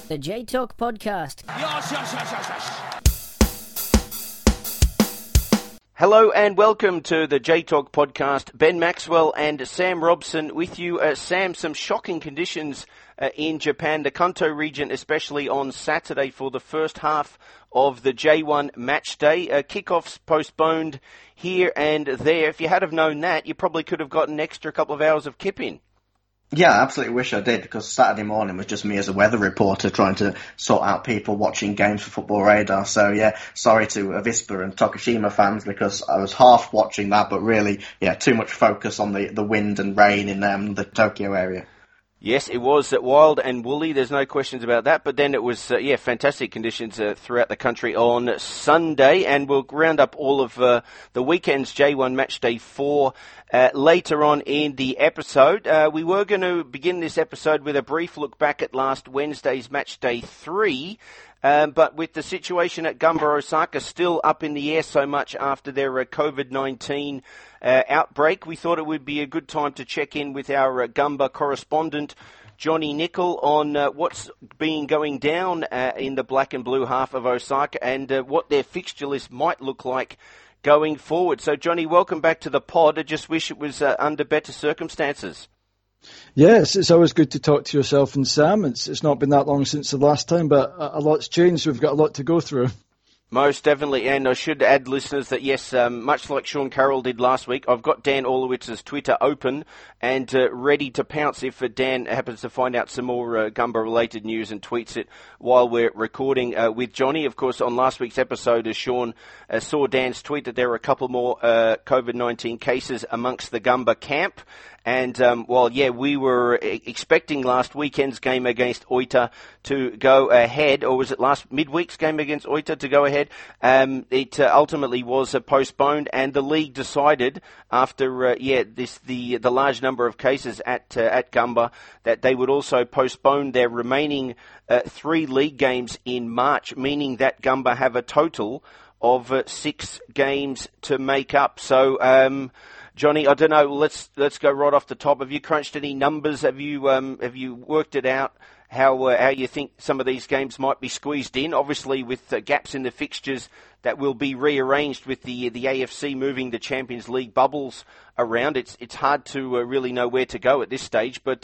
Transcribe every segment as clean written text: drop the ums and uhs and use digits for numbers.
The J Talk Podcast. Hello and welcome to the J Talk Podcast. Ben Maxwell and Sam Robson with you. Sam, some shocking conditions in Japan, the Kanto region, especially on Saturday for the first half of the J1 match day. Kickoffs postponed here and there. If you had have known that, you probably could have got an extra couple of hours of kip in. Yeah, I absolutely wish I did, because Saturday morning was just me as a weather reporter trying to sort out people watching games for Football Radar. So yeah, sorry to Avispa and Tokushima fans, because I was half watching that, but really, yeah, too much focus on the wind and rain in the Tokyo area. Yes, it was wild and woolly, there's no questions about that, but then it was, fantastic conditions throughout the country on Sunday, and we'll round up all of the weekend's J1 Match Day 4 later on in the episode. We were going to begin this episode with a brief look back at last Wednesday's Match Day 3, but with the situation at Gamba Osaka still up in the air so much after their COVID-19 outbreak, we thought it would be a good time to check in with our Gamba correspondent, Johnny Nicol, on what's been going down in the black and blue half of Osaka and what their fixture list might look like going forward. So, Johnny, welcome back to the pod. I just wish it was under better circumstances. Yes, it's always good to talk to yourself and Sam. It's not been that long since the last time, but a lot's changed. We've got a lot to go through. Most definitely, and I should add, listeners, that yes, much like Sean Carroll did last week, I've got Dan Orlowitz's Twitter open and ready to pounce if Dan happens to find out some more Gamba-related news and tweets it while we're recording with Johnny. Of course, on last week's episode, as Sean saw Dan's tweet, that there were a couple more COVID-19 cases amongst the Gamba camp. And we were expecting last weekend's game against Oita to go ahead, or was it last midweek's game against Oita to go ahead? It ultimately was postponed, and the league decided after the large number of cases at Gamba that they would also postpone their remaining 3 league games in March, meaning that Gamba have a total of 6 games to make up. So. Johnny, I don't know. Let's go right off the top. Have you crunched any numbers? Have you worked it out how you think some of these games might be squeezed in? Obviously, with gaps in the fixtures that will be rearranged with the AFC moving the Champions League bubbles around. It's hard to really know where to go at this stage. But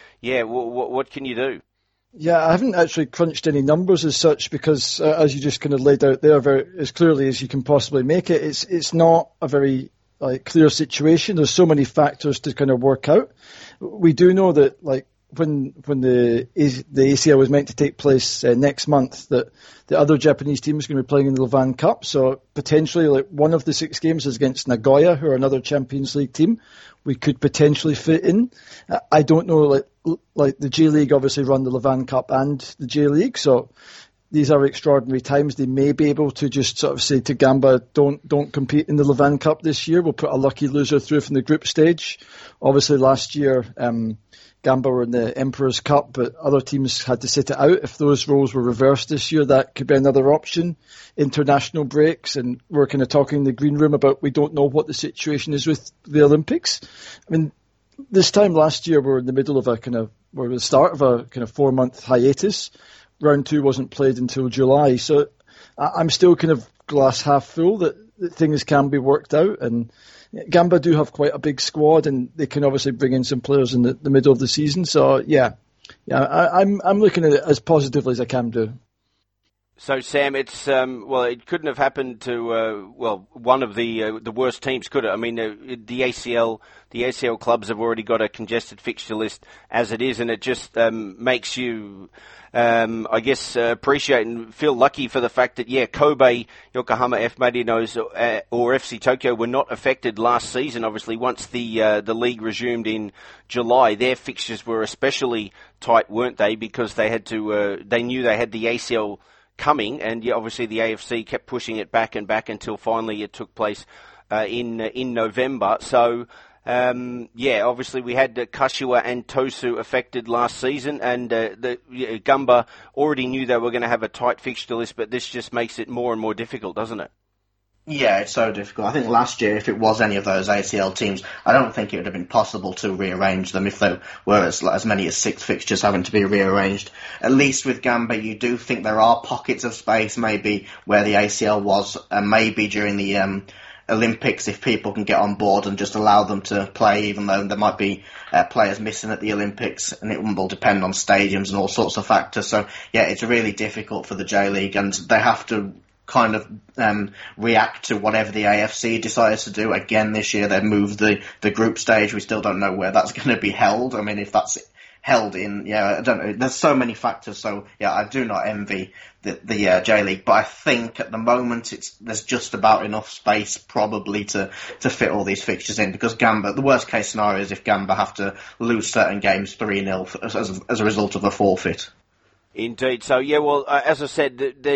what can you do? Yeah, I haven't actually crunched any numbers as such because, as you just kind of laid out there, very as clearly as you can possibly make it, it's not a very clear situation. There's so many factors to kind of work out. We do know that when the ACL was meant to take place next month, that the other Japanese team is going to be playing in the Levan Cup. So potentially one of the 6 games is against Nagoya, who are another Champions League team. We could potentially fit in. I don't know, like the J League obviously run the Levan Cup and the J League, so these are extraordinary times. They may be able to just sort of say to Gamba, don't compete in the Levan Cup this year. We'll put a lucky loser through from the group stage. Obviously, last year, Gamba were in the Emperor's Cup, but other teams had to sit it out. If those roles were reversed this year, that could be another option. International breaks, and we're kind of talking in the green room about we don't know what the situation is with the Olympics. I mean, this time last year, we're in the middle of we're at the start of a kind of 4-month hiatus. Round 2 wasn't played until July, so I'm still kind of glass half full that things can be worked out. And Gamba do have quite a big squad, and they can obviously bring in some players in the middle of the season. So I'm looking at it as positively as I can do. So, Sam, it's it couldn't have happened to one of the worst teams, could it? I mean, the ACL clubs have already got a congested fixture list as it is, and it just makes you, appreciate and feel lucky for the fact that Kobe, Yokohama F. Marinos, or FC Tokyo were not affected last season. Obviously, once the league resumed in July, their fixtures were especially tight, weren't they? Because they had to, they knew they had the ACL coming, and obviously the AFC kept pushing it back and back until finally it took place in November. So obviously we had Kashiwa and Tosu affected last season, and Gamba already knew they were going to have a tight fixture list, but this just makes it more and more difficult, doesn't it? Yeah, it's so difficult. I think last year, if it was any of those ACL teams, I don't think it would have been possible to rearrange them if there were as many as 6 fixtures having to be rearranged. At least with Gamba, you do think there are pockets of space, maybe where the ACL was, and maybe during the Olympics, if people can get on board and just allow them to play, even though there might be players missing at the Olympics, and it will depend on stadiums and all sorts of factors. So, yeah, it's really difficult for the J-League, and they have to kind of react to whatever the AFC decides to do. Again, this year they've moved the group stage. We still don't know where that's going to be held. I mean, if that's held in, I don't know. There's so many factors. So, I do not envy the J-League, but I think at the moment there's just about enough space probably to fit all these fixtures in, because Gamba, the worst case scenario is if Gamba have to lose certain games 3-0 as a result of a forfeit. Indeed. So, as I said,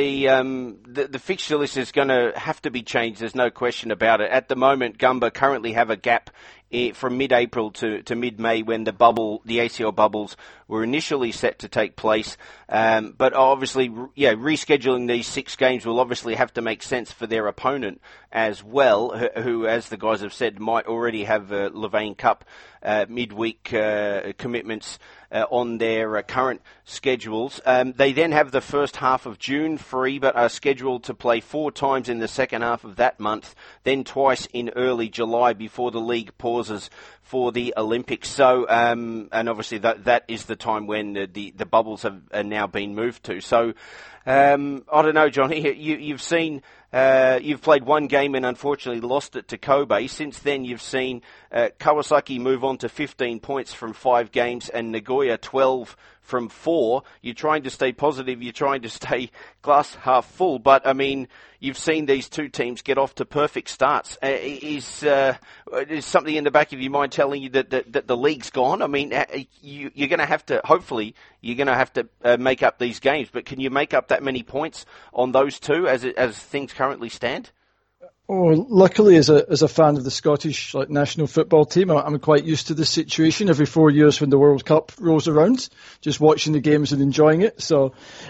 the fixture list is going to have to be changed. There's no question about it. At the moment, Gamba currently have a gap from mid-April to mid-May, when the ACL bubbles were initially set to take place. But obviously, rescheduling these 6 games will obviously have to make sense for their opponent as well, who, as the guys have said, might already have Levain Cup midweek commitments on their current schedules. They then have the first half of June free, but are scheduled to play 4 times in the second half of that month, then twice in early July before the league pauses for the Olympics. So, and obviously that is the time when the bubbles have now been moved to. So, I don't know, Johnny, you've seen, you've played 1 game and unfortunately lost it to Kobe. Since then, you've seen Kawasaki move on to 15 points from 5 games and Nagoya 12 from 4. You're trying to stay positive. You're trying to stay glass half full. But, I mean, you've seen these 2 teams get off to perfect starts. Is something in the back of your mind telling you that the league's gone? I mean, you're going to have to, hopefully, you're going to have to make up these games. But can you make up that many points on those 2 as things currently stand? Oh, luckily, as a fan of the Scottish national football team, I'm quite used to this situation. Every 4 years when the World Cup rolls around, just watching the games and enjoying it. So,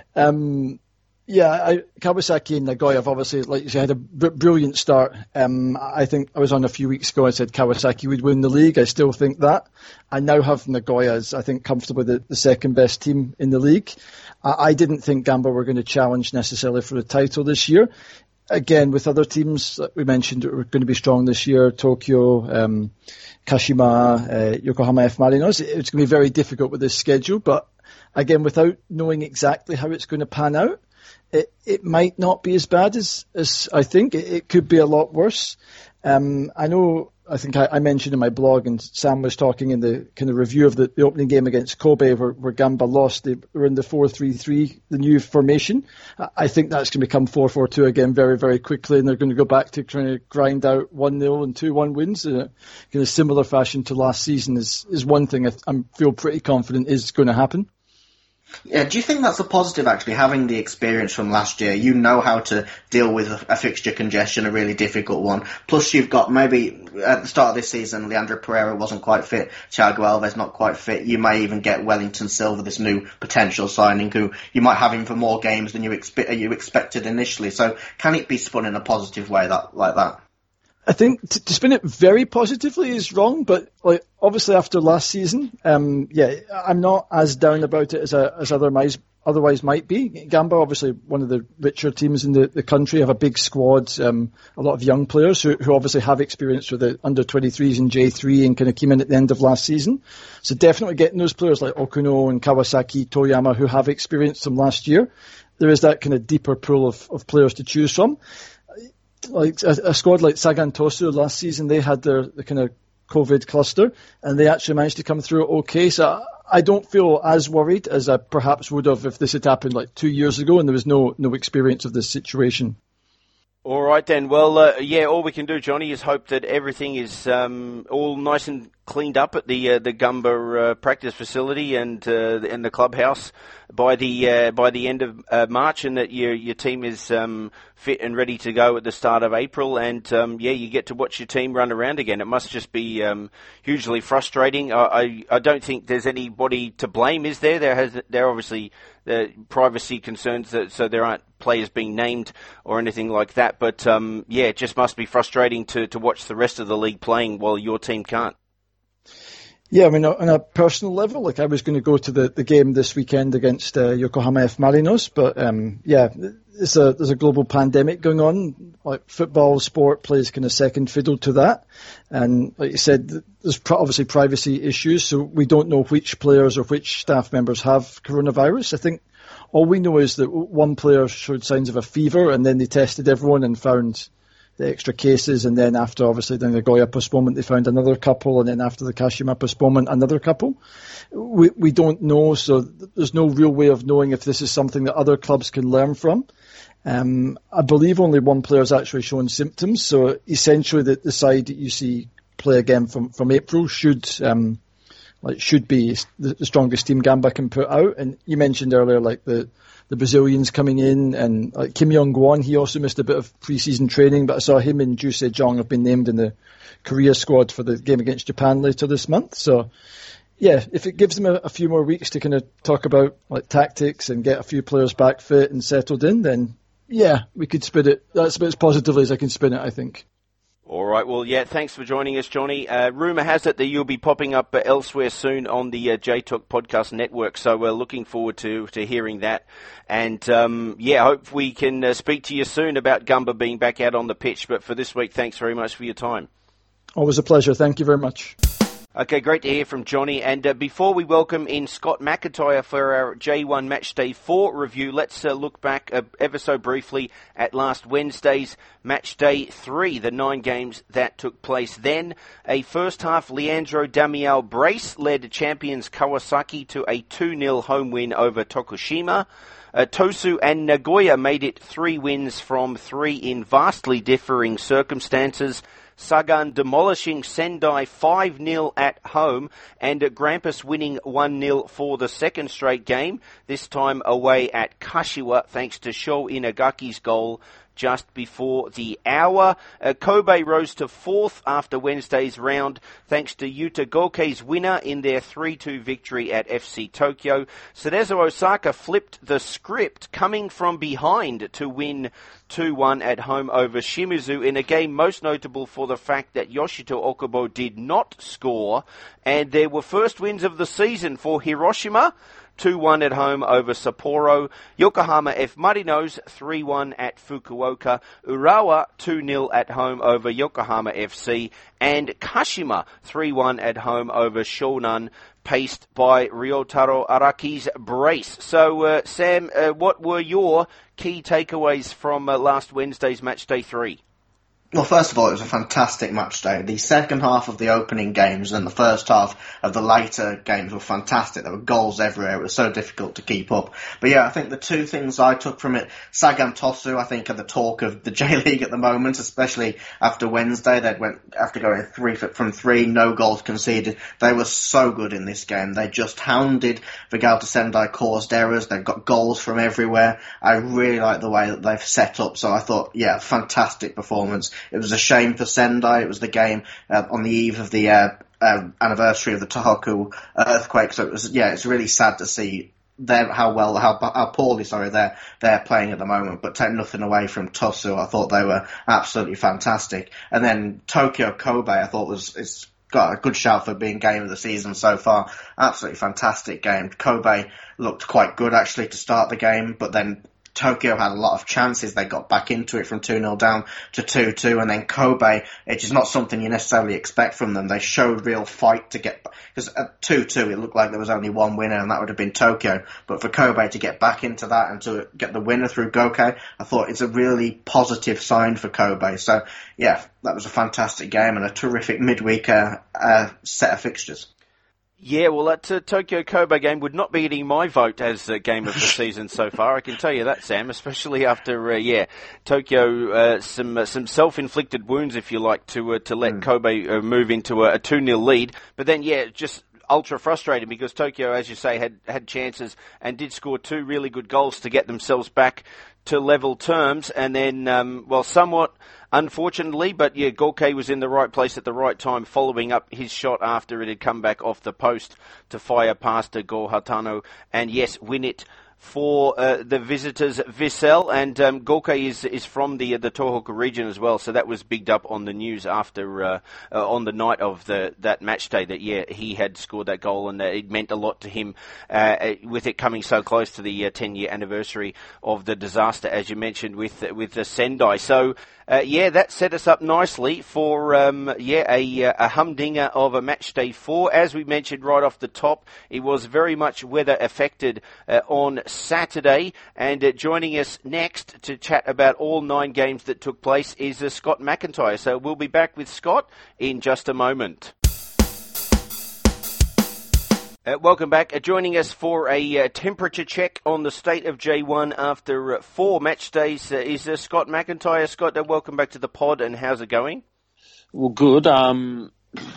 Kawasaki and Nagoya have obviously, like you said, had a brilliant start. I think I was on a few weeks ago, I said Kawasaki would win the league. I still think that. I now have Nagoya as, I think, comfortably the second best team in the league. I didn't think Gamba were going to challenge necessarily for the title this year. Again, with other teams that we mentioned that were going to be strong this year, Tokyo, Kashima, Yokohama F. Marinos, it's going to be very difficult with this schedule. But again, without knowing exactly how it's going to pan out, it might not be as bad as I think. It could be a lot worse. I think I mentioned in my blog, and Sam was talking in the kind of review of the opening game against Kobe where Gamba lost. They were in the 4-3-3, the new formation. I think that's going to become 4-4-2 again very, very quickly, and they're going to go back to trying to grind out 1-0 and 2-1 wins in a similar fashion to last season is one thing I feel pretty confident is going to happen. Yeah, do you think that's a positive, actually, having the experience from last year? You know how to deal with a fixture congestion, a really difficult one. Plus, you've got maybe at the start of this season, Leandro Pereira wasn't quite fit, Thiago Alves not quite fit. You may even get Wellington Silva, this new potential signing, who you might have him for more games than you expected initially. So can it be spun in a positive way like that? I think to spin it very positively is wrong, but obviously after last season, I'm not as down about it as otherwise might be. Gamba, obviously one of the richer teams in the country, have a big squad, a lot of young players who obviously have experience with the under-23s and J3 and kind of came in at the end of last season. So definitely getting those players like Okuno and Kawasaki, Toyama, who have experienced from last year. There is that kind of deeper pool of players to choose from. Like a squad like Sagan Tosu last season, they had the kind of COVID cluster, and they actually managed to come through okay. So I don't feel as worried as I perhaps would have if this had happened like 2 years ago and there was no experience of this situation. All right then. Well, all we can do, Johnny, is hope that everything is all nice and cleaned up at the Gumba practice facility and in the clubhouse by the end of March, and that your team is fit and ready to go at the start of April, and you get to watch your team run around again. It must just be hugely frustrating. I don't think there's anybody to blame, is there? There obviously privacy concerns, so there aren't players being named or anything like that. But it just must be frustrating to watch the rest of the league playing while your team can't. Yeah, I mean, on a personal level, like I was going to go to the game this weekend against Yokohama F. Marinos, but there's a global pandemic going on. Like football, sport plays kind of second fiddle to that, and like you said, there's obviously privacy issues, so we don't know which players or which staff members have coronavirus. I think all we know is that one player showed signs of a fever, and then they tested everyone and found the extra cases, and then after obviously the Nagoya postponement they found another couple, and then after the Kashima postponement another couple. We don't know, so there's no real way of knowing if this is something that other clubs can learn from. I believe only one player's actually shown symptoms, so essentially the side that you see play again from April should be the strongest team Gamba can put out. And you mentioned earlier like the Brazilians coming in, and like Kim Yong-gwon, he also missed a bit of pre-season training, but I saw him and Ju Se-jong have been named in the Korea squad for the game against Japan later this month. So, yeah, if it gives them a few more weeks to kind of talk about like tactics and get a few players back fit and settled in, then yeah, we could spin it. That's about as positively as I can spin it, I think. All right, well, yeah, thanks for joining us, Johnny. Rumour has it that you'll be popping up elsewhere soon on the JTalk Podcast Network, so we're looking forward to hearing that. And, hope we can speak to you soon about Gumba being back out on the pitch. But for this week, thanks very much for your time. Always a pleasure. Thank you very much. Okay, great to hear from Johnny. And before we welcome in Scott McIntyre for our J1 Matchday 4 review, let's look back ever so briefly at last Wednesday's Matchday 3, the 9 games that took place then. A first-half Leandro Damião brace led champions Kawasaki to a 2-0 home win over Tokushima. Tosu and Nagoya made it 3 wins from 3 in vastly differing circumstances. Sagan demolishing Sendai 5-0 at home, and Grampus winning 1-0 for the second straight game, this time away at Kashiwa thanks to Sho Inagaki's goal just before the hour. Kobe rose to 4th after Wednesday's round thanks to Yuta Gokei's winner in their 3-2 victory at FC Tokyo. Cerezo Osaka flipped the script, coming from behind to win 2-1 at home over Shimizu in a game most notable for the fact that Yoshito Okubo did not score, and there were first wins of the season for Hiroshima. 2-1 at home over Sapporo. Yokohama F. Marinos 3-1 at Fukuoka. Urawa 2-0 at home over Yokohama FC. And Kashima 3-1 at home over Shonan, paced by Ryotaro Araki's brace. So, Sam, what were your key takeaways from last Wednesday's Matchday 3? Well, first of all, it was a fantastic match day. The second half of the opening games and the first half of the later games were fantastic. There were goals everywhere. It was so difficult to keep up. But yeah, I think the two things I took from it, Sagan Tosu, I think, are the talk of the J-League at the moment, especially after Wednesday. They went after going 3 from 3, no goals conceded. They were so good in this game. They just hounded Vegalta Sendai, caused errors. They've got goals from everywhere. I really like the way that they've set up. So I thought, yeah, fantastic performance. It was a shame for Sendai. It was the game on the eve of the anniversary of the Tohoku earthquake. So it was, it's really sad to see how poorly they're playing at the moment. But take nothing away from Tosu. I thought they were absolutely fantastic. And then Tokyo Kobe, I thought it's got a good shout for being game of the season so far. Absolutely fantastic game. Kobe looked quite good actually to start the game, but then Tokyo had a lot of chances. They got back into it from 2-0 down to 2-2, and then Kobe, it is not something you necessarily expect from them. They showed real fight to get, because at 2-2 it looked like there was only one winner, and that would have been Tokyo. But for Kobe to get back into that and to get the winner through Gokei, I thought it's a really positive sign for Kobe. So yeah, that was a fantastic game and a terrific midweek set of fixtures. Yeah, well, that Tokyo Kobe game would not be getting my vote as game of the season so far. I can tell you that, Sam, especially after Tokyo some self-inflicted wounds, if you like, to let Kobe move into a 2-0 lead. But then, just ultra frustrating because Tokyo, as you say, had chances and did score 2 really good goals to get themselves back to level terms, and then, somewhat unfortunately, but Gorkey was in the right place at the right time, following up his shot after it had come back off the post to fire past Go Hatano, and win it for the visitors, Vissel, and Gorkey is from the Tohoku region as well, so that was bigged up on the news after on the night of that match day that he had scored that goal, and it meant a lot to him with it coming so close to the 10-year anniversary of the disaster, as you mentioned, with the Sendai. So that set us up nicely for a humdinger of a match day 4. As we mentioned right off the top, it was very much weather affected on Saturday, and joining us next to chat about all 9 games that took place is Scott McIntyre. So we'll be back with Scott in just a moment. Welcome back. Joining us for a temperature check on the state of J1 after 4 match days is Scott McIntyre. Scott, welcome back to the pod, and how's it going? Well, good. I don't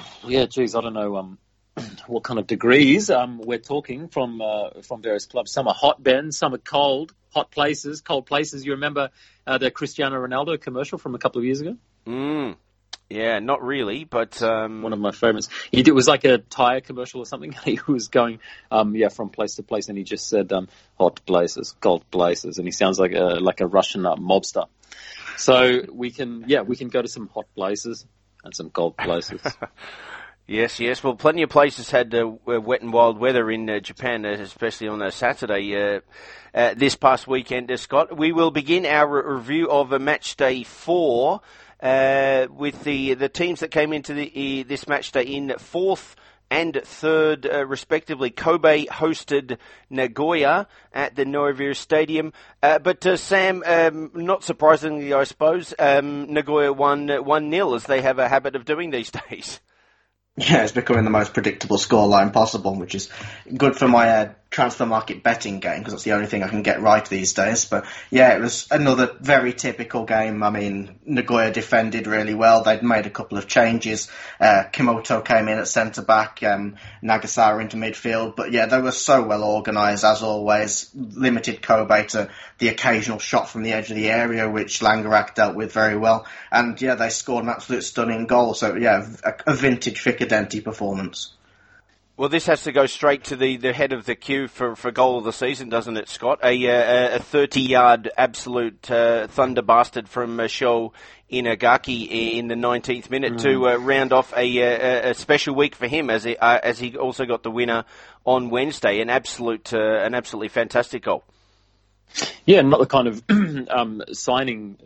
know what kind of degrees we're talking from various clubs. Some are hot, Ben. Some are cold. Hot places, cold places. You remember the Cristiano Ronaldo commercial from a couple of years ago? Yeah, not really, but one of my favourites. It was like a tyre commercial or something. He was going from place to place, and he just said hot places, cold places, and he sounds like a Russian mobster. So we can go to some hot places and some cold places. Yes. Well, plenty of places had wet and wild weather in Japan, especially on Saturday this past weekend, Scott. We will begin our review of match day 4 with the teams that came into this match day in 4th and 3rd, respectively. Kobe hosted Nagoya at the Noivir Stadium. But Sam, not surprisingly, I suppose, Nagoya won 1-0, as they have a habit of doing these days. Yeah, it's becoming the most predictable scoreline possible, which is good for my transfer market betting game, because that's the only thing I can get right these days. But yeah, it was another very typical game. I mean, Nagoya defended really well. They'd made a couple of changes. Kimoto came in at centre-back, Nagasawa into midfield. But yeah, they were so well organised, as always. Limited Kobe to the occasional shot from the edge of the area, which Langerak dealt with very well. And yeah, they scored an absolute stunning goal. So yeah, a vintage Ficadenti performance. Well, this has to go straight to the head of the queue for goal of the season, doesn't it, Scott? A 30-yard absolute thunder bastard from Sho Inagaki in the 19th minute to round off a special week for him, as he also got the winner on Wednesday. An absolutely fantastic goal. Yeah, not the kind of signing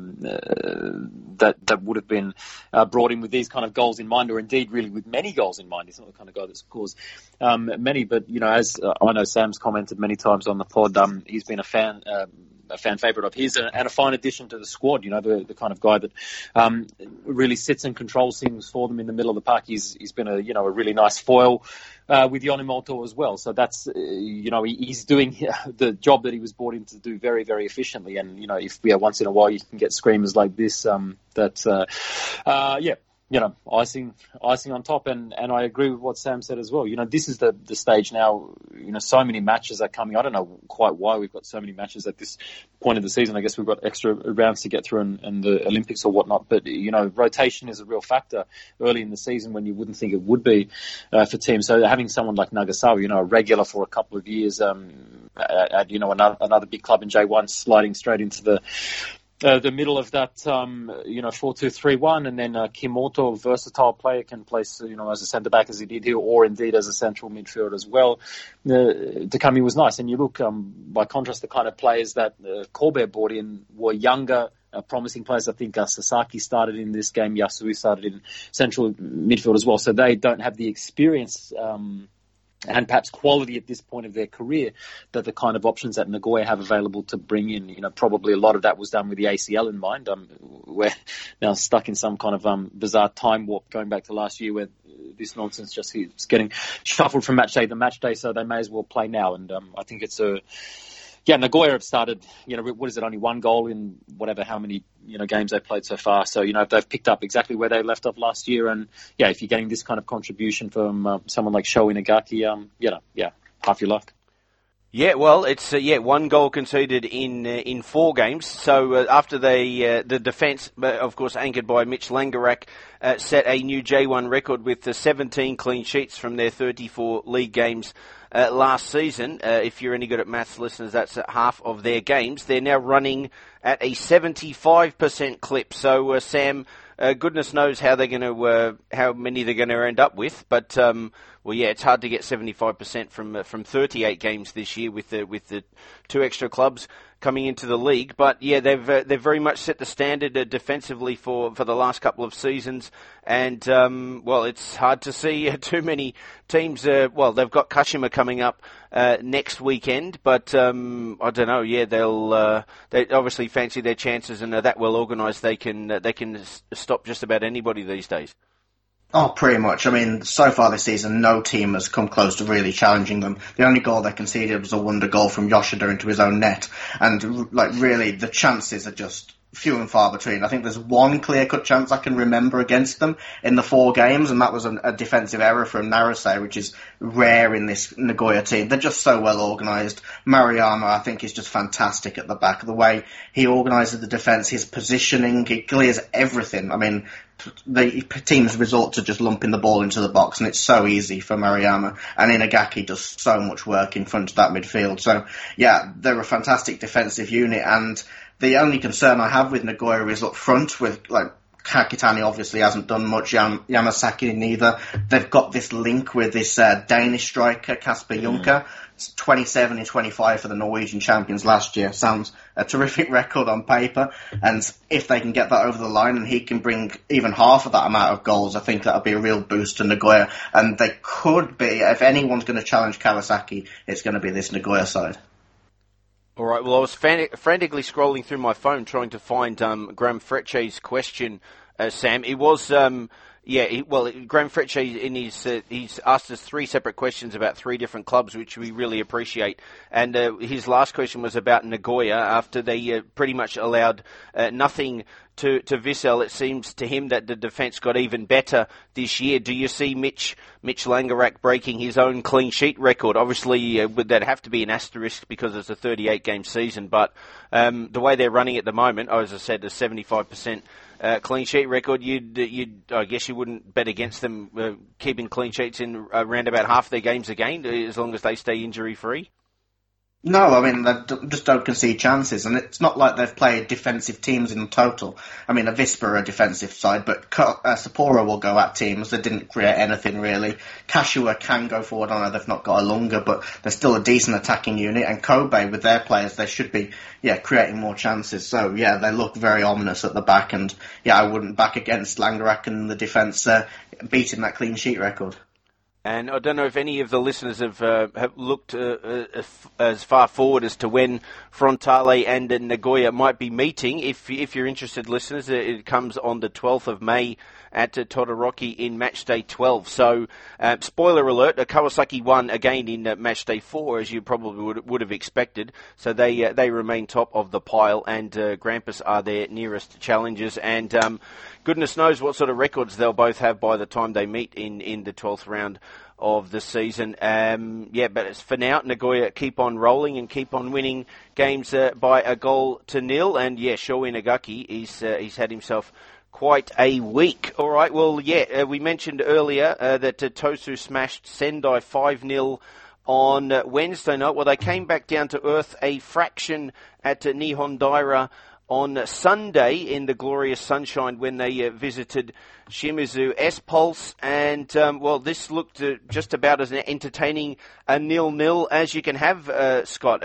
that would have been brought in with these kind of goals in mind, or indeed really with many goals in mind. He's not the kind of guy that scores many, but as I know Sam's commented many times on the pod, he's been a fan favourite of his and a fine addition to the squad. The kind of guy that really sits and controls things for them in the middle of the park. He's been a really nice foil with Yonemoto as well. So that's, he's doing the job that he was brought in to do very, very efficiently. And, if once in a while you can get screamers like this, icing on top. And I agree with what Sam said as well. This is the stage now, so many matches are coming. I don't know quite why we've got so many matches at this point of the season. I guess we've got extra rounds to get through and the Olympics or whatnot. But, rotation is a real factor early in the season when you wouldn't think it would be for teams. So having someone like Nagasawa, a regular for a couple of years, at another big club in J1, sliding straight into the middle of that, 4-2-3-1, and then Kimoto, versatile player, can play, as a centre-back as he did here, or indeed as a central midfielder as well. Takami was nice. And you look, by contrast, the kind of players that Kobe brought in were younger, promising players. I think Sasaki started in this game, Yasui started in central midfield as well. So they don't have the experience and perhaps quality at this point of their career that the kind of options that Nagoya have available to bring in. Probably a lot of that was done with the ACL in mind. We're now stuck in some kind of bizarre time warp going back to last year where this nonsense just keeps getting shuffled from match day to match day, so they may as well play now. And I think it's Nagoya have started, what is it, only one goal in how many, games they've played so far. So, they've picked up exactly where they left off last year. And, if you're getting this kind of contribution from someone like Sho Inagaki, half your luck. Yeah, well, it's one goal conceded in 4 games. So after the defence, of course, anchored by Mitch Langerak, set a new J1 record with 17 clean sheets from their 34 league games last season. If you're any good at maths, listeners, that's half of their games. They're now running at a 75% clip. So Sam, goodness knows how they're going to how many they're going to end up with, but. It's hard to get 75% from 38 games this year with the 2 extra clubs coming into the league. But they've very much set the standard defensively for the last couple of seasons. And it's hard to see too many teams. They've got Kashima coming up next weekend, but I don't know. They obviously fancy their chances, and that well organised, they can stop just about anybody these days. Oh, pretty much. I mean, so far this season, no team has come close to really challenging them. The only goal they conceded was a wonder goal from Yoshida into his own net. And, really, the chances are just few and far between. I think there's one clear-cut chance I can remember against them in the 4 games, and that was a defensive error from Naruse, which is rare in this Nagoya team. They're just so well organised. Maruyama, I think, is just fantastic at the back. The way he organises the defence, his positioning, he clears everything. I mean, the teams resort to just lumping the ball into the box, and it's so easy for Maruyama. And Inagaki does so much work in front of that midfield. So, they're a fantastic defensive unit, and the only concern I have with Nagoya is up front with, Kakitani obviously hasn't done much, Yamasaki neither. They've got this link with this Danish striker, Kasper Juncker. 27 and 25 for the Norwegian champions last year. Sounds a terrific record on paper. And if they can get that over the line and he can bring even half of that amount of goals, I think that would be a real boost to Nagoya. And they could be, if anyone's going to challenge Kawasaki, it's going to be this Nagoya side. All right, well, I was frantically scrolling through my phone trying to find Graham Frecce's question, Sam. It was, Graham Frecce, he's asked us 3 separate questions about 3 different clubs, which we really appreciate. And his last question was about Nagoya. After they pretty much allowed nothing to Vissel, it seems to him that the defence got even better this year. Do you see Mitch Langerak breaking his own clean sheet record? Obviously, would that have to be an asterisk because it's a 38-game season, but the way they're running at the moment, as I said, a 75% clean sheet record, I guess you wouldn't bet against them keeping clean sheets in around about half their games again, as long as they stay injury-free? No, I mean, they just don't concede chances, and it's not like they've played defensive teams in total. I mean, Avispa are a defensive side, but Sapporo will go at teams. They didn't create anything, really. Kashiwa can go forward. I know they've not got a longer, but they're still a decent attacking unit, and Kobe, with their players, they should be, creating more chances. So, they look very ominous at the back, and, I wouldn't back against Langerak and the defence beating that clean sheet record. And I don't know if any of the listeners have looked as far forward as to when Frontale and Nagoya might be meeting. If you're interested, listeners, it comes on the 12th of May at Todoroki in Matchday 12. So, spoiler alert, Kawasaki won again in Matchday 4, as you probably would have expected. So they remain top of the pile, and Grampus are their nearest challengers. And goodness knows what sort of records they'll both have by the time they meet in the 12th round of the season. But it's for now, Nagoya keep on rolling and keep on winning games by 1-0. And Sho Inagaki, he's had himself quite a week. All right, well, we mentioned earlier that Tosu smashed Sendai 5-0 on Wednesday night. Well, they came back down to earth a fraction at Nihon Daira on Sunday in the glorious sunshine when they visited Shimizu S-Pulse, and this looked just about as entertaining a 0-0 as you can have, Scott.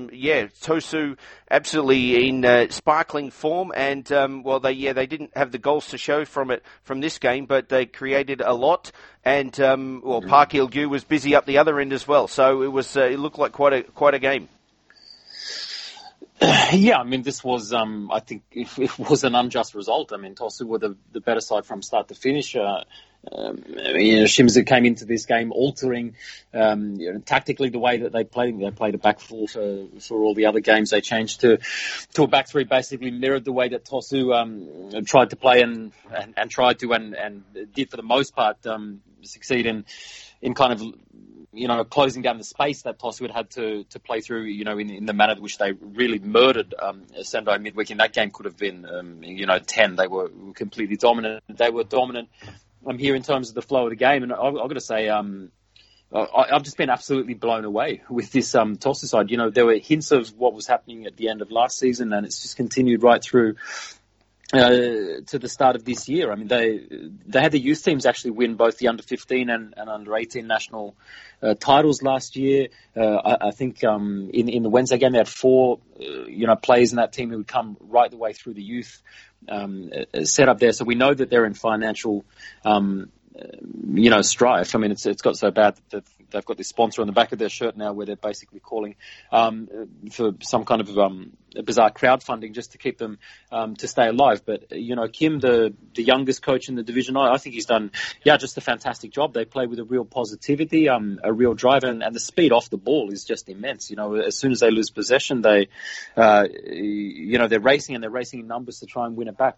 Tosu absolutely in sparkling form, and they didn't have the goals to show from this game, but they created a lot, and Park Il-gyu was busy up the other end as well. So it looked like quite a game. Yeah, I mean, this was, I think, it was an unjust result. I mean, Tosu were the better side from start to finish. Shimizu came into this game altering tactically the way that they played. They played a back four for all the other games. They changed to a back three, basically mirrored the way that Tosu tried to play and tried to and did for the most part succeed in kind of closing down the space that Tosu had to play through, in the manner in which they really murdered Sendai midweek. In that game could have been, 10. They were completely dominant. They were dominant here in terms of the flow of the game. And I've got to say, I've just been absolutely blown away with this Tosu side. There were hints of what was happening at the end of last season, and it's just continued right through to the start of this year. I mean, they had the youth teams actually win both the under-15 and under-18 national titles last year. I think in the Wednesday game they had 4 players in that team who would come right the way through the youth set up there. So we know that they're in financial strife. I mean, it's got so bad that they've got this sponsor on the back of their shirt now where they're basically calling for some kind of bizarre crowdfunding just to keep them to stay alive. But, Kim, the youngest coach in the division, I think he's done, just a fantastic job. They play with a real positivity, a real drive, and the speed off the ball is just immense. As soon as they lose possession, they're racing, and they're racing in numbers to try and win it back.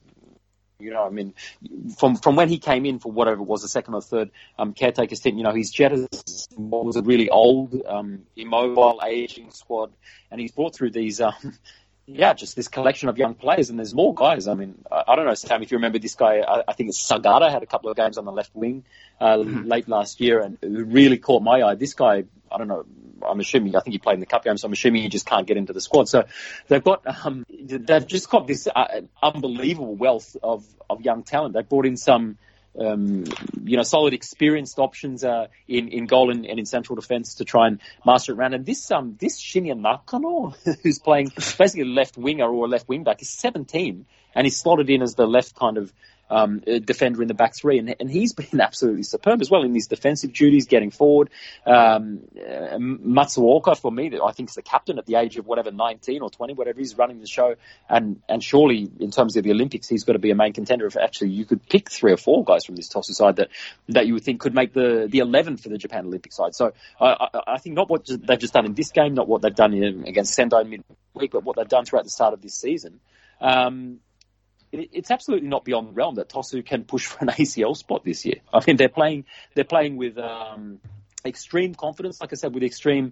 From when he came in for whatever it was, the second or third caretaker stint, he's jetted what was a really old, immobile, aging squad, and he's brought through these, just this collection of young players, and there's more guys. I mean, I don't know, Sam, if you remember this guy, I think it's Sagata, had a couple of games on the left wing late last year, and it really caught my eye. This guy, I don't know, I think he played in the cup game, so I'm assuming he just can't get into the squad. So they've just got this unbelievable wealth of young talent. They've brought in some, solid, experienced options in goal and in central defence to try and master it around. And this Shinya Nakano, who's playing basically left winger or left wing back, is 17, and he's slotted in as the left kind of defender in the back three, and he's been absolutely superb as well in these defensive duties, getting forward. Matsuoka, for me, I think is the captain at the age of 19 or 20, whatever, he's running the show, and surely in terms of the Olympics, he's got to be a main contender. If actually you could pick 3 or 4 guys from this Tosu side that you would think could make the 11 for the Japan Olympic side. So I think not what they've just done in this game, not what they've done against Sendai midweek, but what they've done throughout the start of this season. It's absolutely not beyond the realm that Tosu can push for an ACL spot this year. I mean, they're playing with extreme confidence, like I said, with extreme,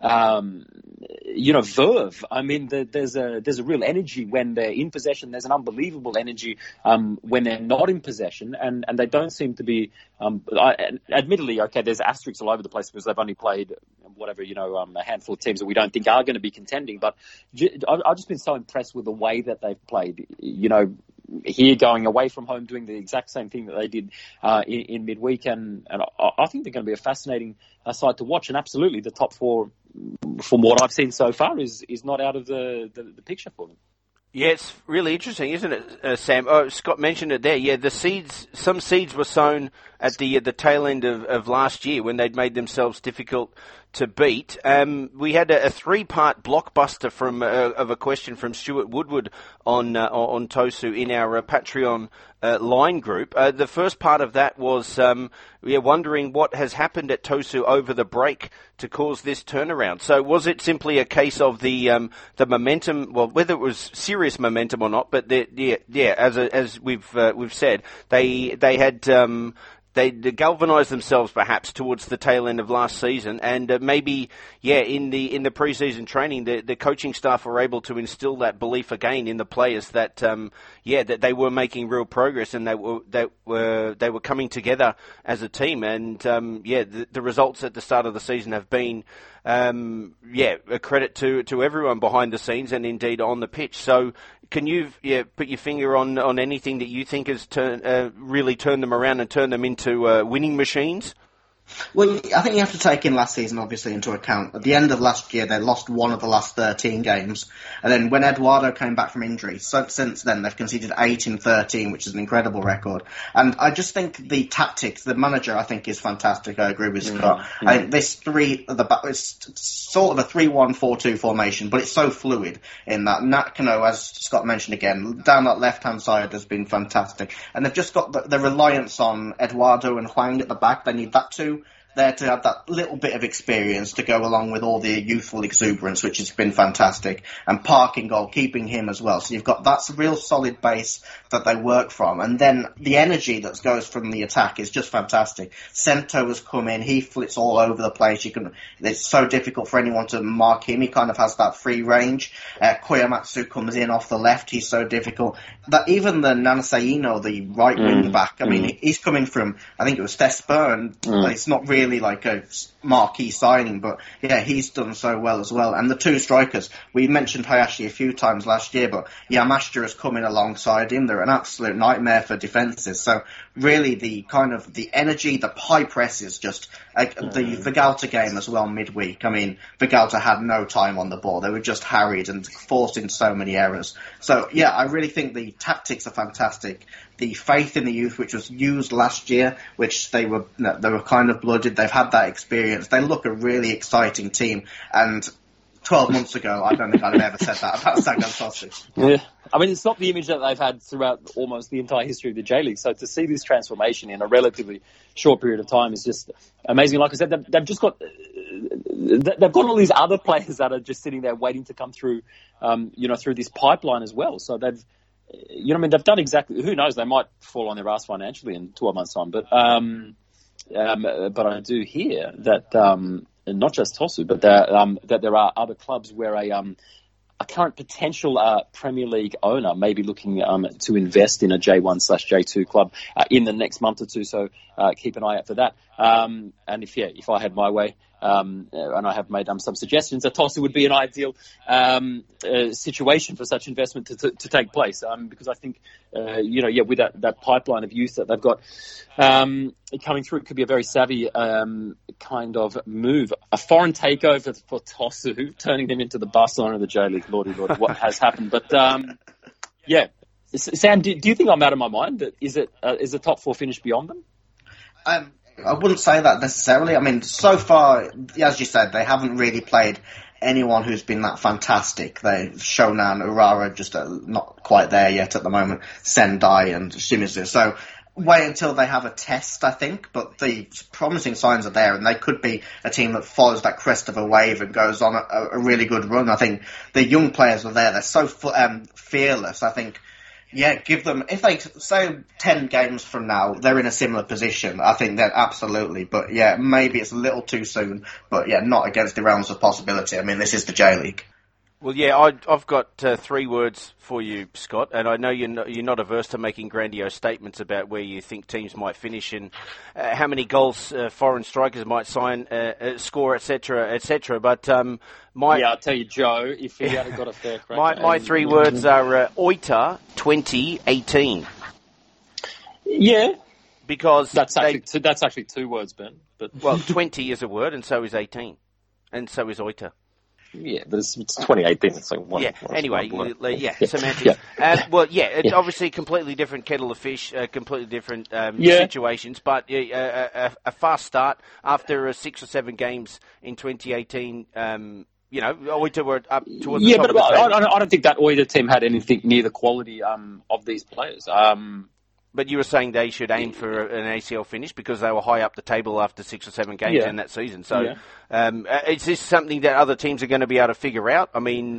verve. I mean, there's a real energy when they're in possession. There's an unbelievable energy when they're not in possession, and they don't seem to be. Admittedly, okay, there's asterisks all over the place because they've only played a handful of teams that we don't think are going to be contending. But I've just been so impressed with the way that they've played. Here, going away from home, doing the exact same thing that they did in midweek, and I think they're going to be a fascinating side to watch. And absolutely, the top 4, from what I've seen so far, is not out of the picture for them. Yeah, it's really interesting, isn't it, Sam? Oh, Scott mentioned it there. Yeah, some seeds were sown at the tail end of last year when they'd made themselves difficult to beat. We had a 3-part blockbuster of a question from Stuart Woodward on Tosu in our Patreon line group. The first part of that was wondering what has happened at Tosu over the break to cause this turnaround. So was it simply a case of the momentum? Well, whether it was serious momentum or not, but as we've said, they had. They galvanised themselves perhaps towards the tail end of last season, and maybe in the pre-season training, the coaching staff were able to instill that belief again in the players that that they were making real progress and they were coming together as a team, and the results at the start of the season have been a credit to everyone behind the scenes and indeed on the pitch. So can you put your finger on anything that you think has really turned them around and turned them into winning machines? Well, I think you have to take in last season, obviously, into account. At the end of last year, they lost one of the last 13 games. And then when Eduardo came back from injury, since then, they've conceded 8 in 13, which is an incredible record. And I just think the tactics, the manager, I think, is fantastic. I agree with Scott. I think this it's sort of a 3-1-4-2 formation, but it's so fluid in that. Nat Cano, as Scott mentioned again, down that left-hand side has been fantastic. And they've just got the reliance on Eduardo and Hwang at the back. They need that too. There to have that little bit of experience to go along with all the youthful exuberance, which has been fantastic, and Park in goal, keeping him as well. So you've got that's a real solid base that they work from, and then the energy that goes from the attack is just fantastic. Sento has come in, he flits all over the place. It's so difficult for anyone to mark him. He kind of has that free range. Koyamatsu comes in off the left. He's so difficult that even the Nanasaino, the right wing back, I mean, he's coming from, I think it was Thesper, and it's not really like a marquee signing, but yeah, he's done so well as well. And the two strikers, we mentioned Hayashi a few times last year, but Yamashita has come in alongside him. They're an absolute nightmare for defences. So really the kind of the energy, the high press is just the Vegalta game as well midweek. I mean, Vegalta had no time on the ball. They were just harried and forced in so many errors. So yeah, I really think the tactics are fantastic. The faith in the youth, which was used last year, which they were kind of blooded. They've had that experience. They look a really exciting team. And 12 months ago, I don't think I'd have ever said that about Sagan Tosu. Yeah. I mean, it's not the image that they've had throughout almost the entire history of the J-League. So to see this transformation in a relatively short period of time is just amazing. Like I said, they've just got all these other players that are just sitting there waiting to come through, through this pipeline as well. So they've done exactly, who knows, they might fall on their ass financially in 12 months' time. But I do hear that, not just Tosu, but that there are other clubs where a current potential Premier League owner may be looking to invest in a J1/J2 club in the next month or two. So keep an eye out for that. And if I had my way, and I have made some suggestions, that Tosu would be an ideal situation for such investment to take place. Because I think, with that pipeline of youth that they've got coming through, it could be a very savvy kind of move. A foreign takeover for Tosu, turning them into the Barcelona of the J-League. Lordy, what has happened? But Sam, do you think I'm out of my mind? Is the top four finish beyond them? I wouldn't say that necessarily. I mean, so far, as you said, they haven't really played anyone who's been that fantastic. Shonan, Urara, just not quite there yet at the moment, Sendai and Shimizu. So wait until they have a test, I think, but the promising signs are there, and they could be a team that follows that crest of a wave and goes on a really good run. I think the young players are there. They're so fearless. I think, yeah, give them, if they say 10 games from now, they're in a similar position, I think that absolutely. But yeah, maybe it's a little too soon, but yeah, not against the realms of possibility. I mean, this is the J-League. Well, yeah, I've got 3 words for you, Scott, and I know you're not averse to making grandiose statements about where you think teams might finish and how many goals foreign strikers might score, etc. But I'll tell you, Joe, if he hadn't got a fair crack. My 3 words are Oita 2018. Yeah, because that's actually 2 words, Ben. But 20 is a word, and so is 18, and so is Oita. Yeah, but it's 2018. It's like semantics. Yeah. Obviously completely different kettle of fish, completely different situations, but a fast start after 6 or 7 games in 2018. Oita were up towards the top of the table. I don't think that Oita team had anything near the quality of these players. But you were saying they should aim for an ACL finish because they were high up the table after 6 or 7 games in that season. So, is this something that other teams are going to be able to figure out? I mean,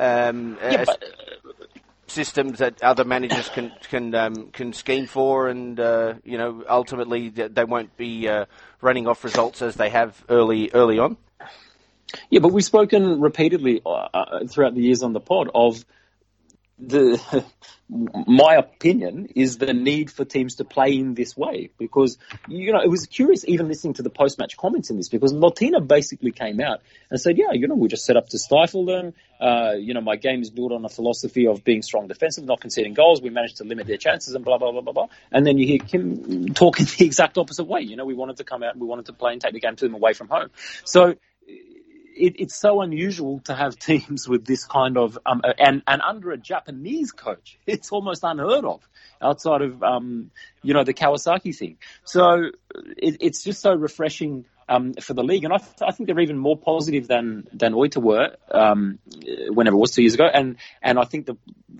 systems that other managers can scheme for, and ultimately they won't be running off results as they have early on. Yeah, but we've spoken repeatedly throughout the years on the pod of my opinion is the need for teams to play in this way, because, it was curious even listening to the post-match comments in this, because Martina basically came out and said, we just set up to stifle them. My game is built on a philosophy of being strong defensive, not conceding goals. We managed to limit their chances and blah, blah, blah, blah, blah. And then you hear Kim talking the exact opposite way. We wanted to come out and we wanted to play and take the game to them away from home. So it's so unusual to have teams with this kind of and under a Japanese coach, it's almost unheard of outside of the Kawasaki thing. So it's just so refreshing for the league, and I think they're even more positive than Oita were whenever it was 2 years ago, and I think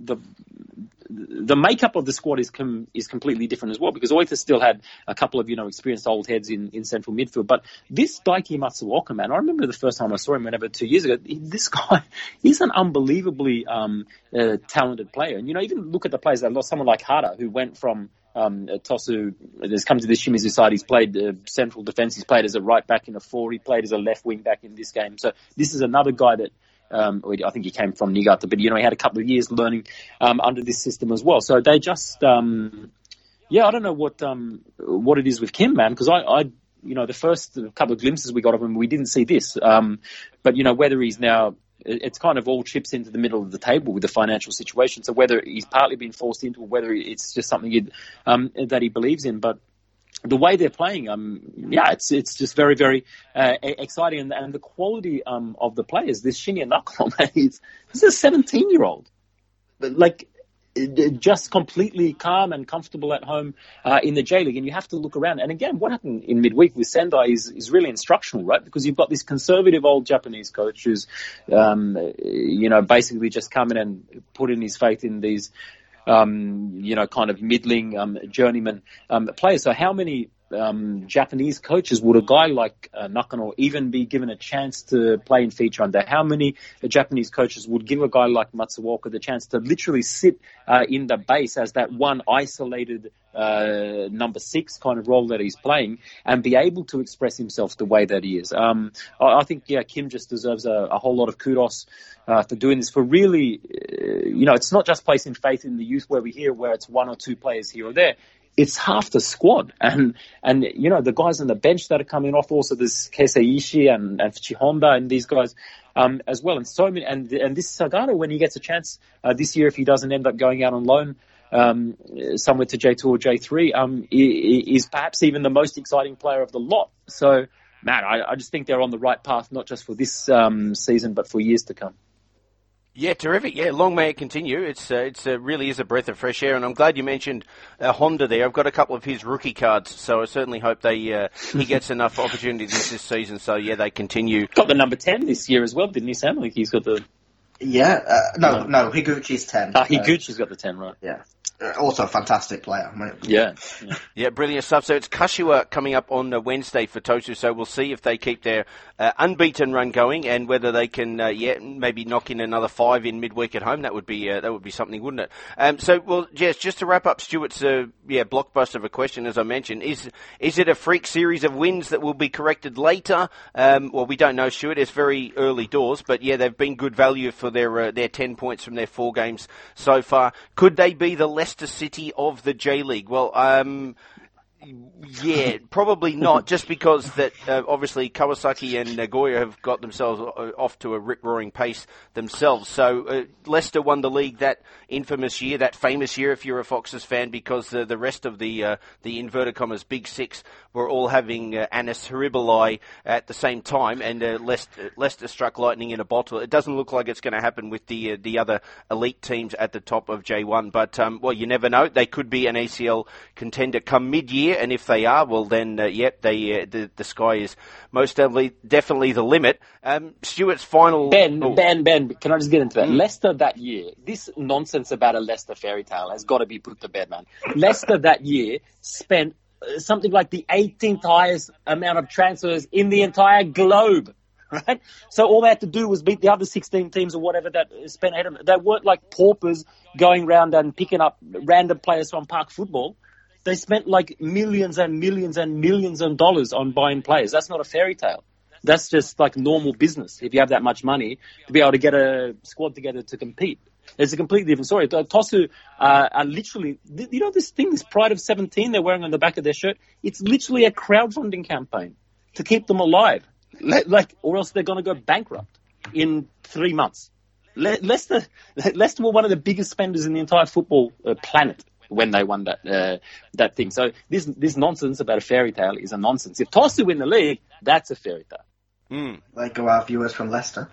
the makeup of the squad is completely different as well, because Oita still had a couple of experienced old heads in central midfield, but this Daiki Matsuoka, man, I remember the first time I saw him, whenever 2 years ago. This guy, he's an unbelievably talented player, and even look at the players that lost. Someone like Hara, who went from Tosu, has come to the Shimizu side. He's played central defence. He's played as a right back in a 4. He played as a left wing back in this game. So this is another guy that. I think he came from Niigata, but he had a couple of years learning under this system as well. So they just, I don't know what it is with Kim, man, because I the first couple of glimpses we got of him, we didn't see this. But whether he's now, it's kind of all chips into the middle of the table with the financial situation. So whether he's partly been forced into, or whether it's just something that he believes in, but. The way they're playing, it's just very, very exciting, and the quality of the players. This Shinya Nakano, man, this is a 17-year-old, like just completely calm and comfortable at home in the J League. And you have to look around. And again, what happened in midweek with Sendai is really instructional, right? Because you've got this conservative old Japanese coach who's, basically just come in and put in his faith in these. Kind of middling journeyman players. So how many Japanese coaches would a guy like Nakano even be given a chance to play and feature under? How many Japanese coaches would give a guy like Matsuoka the chance to literally sit in the base as that one isolated number 6 kind of role that he's playing and be able to express himself the way that he is? I think, Kim just deserves a whole lot of kudos for doing this, for really, it's not just placing faith in the youth where it's 1 or 2 players here or there. It's half the squad, and the guys on the bench that are coming off. Also, there's Keiseishi and Honda and these guys as well, and so many. And this Sagano, when he gets a chance this year, if he doesn't end up going out on loan somewhere to J2 or J3, is perhaps even the most exciting player of the lot. So, man, I just think they're on the right path, not just for this season, but for years to come. Yeah, terrific. Yeah, long may it continue. It's really is a breath of fresh air, and I'm glad you mentioned Honda there. I've got a couple of his rookie cards, so I certainly hope he gets enough opportunities this season. So yeah, they continue. Got the number 10 this year as well, didn't he, Sam? Like he's got the. Yeah, no, Higuchi's 10. Higuchi's got the 10, right? Yeah. Also a fantastic player. Yeah, brilliant stuff. So it's Kashiwa coming up on Wednesday for Tosu, so we'll see if they keep their unbeaten run going and whether they can maybe knock in another 5 in midweek at home. That would be something, wouldn't it? So, well, Jess, just to wrap up Stuart's blockbuster of a question, as I mentioned, is it a freak series of wins that will be corrected later? Well, we don't know, Stuart. It's very early doors, but yeah, they've been good value for their 10 points from their 4 games so far. Could they be the Leicester City of the J League? Well, yeah, probably not, just because that obviously Kawasaki and Nagoya have got themselves off to a rip-roaring pace themselves. So Leicester won the league that infamous year, that famous year if you're a Foxes fan, because the rest of the inverted commas Big Six were all having Annus Horribili at the same time, and Leicester struck lightning in a bottle. It doesn't look like it's going to happen with the other elite teams at the top of J1, but well, you never know. They could be an ACL contender come mid-year, and if they are, well then, the sky is most definitely the limit. Stuart's final... Ben, can I just get into that? Leicester that year, this nonsense about a Leicester fairy tale has got to be put to bed, man. Leicester that year spent something like the 18th highest amount of transfers in the entire globe, right? So all they had to do was beat the other 16 teams or whatever that spent ahead of them. They weren't like paupers going around and picking up random players from park football. They spent like millions and millions and millions of dollars on buying players. That's not a fairy tale. That's just like normal business if you have that much money to be able to get a squad together to compete. It's a completely different story. Tosu are literally, this thing, this Pride of 17 they're wearing on the back of their shirt, it's literally a crowdfunding campaign to keep them alive. Or else they're going to go bankrupt in 3 months. Leicester were one of the biggest spenders in the entire football planet when they won that thing. So this nonsense about a fairy tale is a nonsense. If Tosu win the league, that's a fairy tale. Like our viewers from Leicester.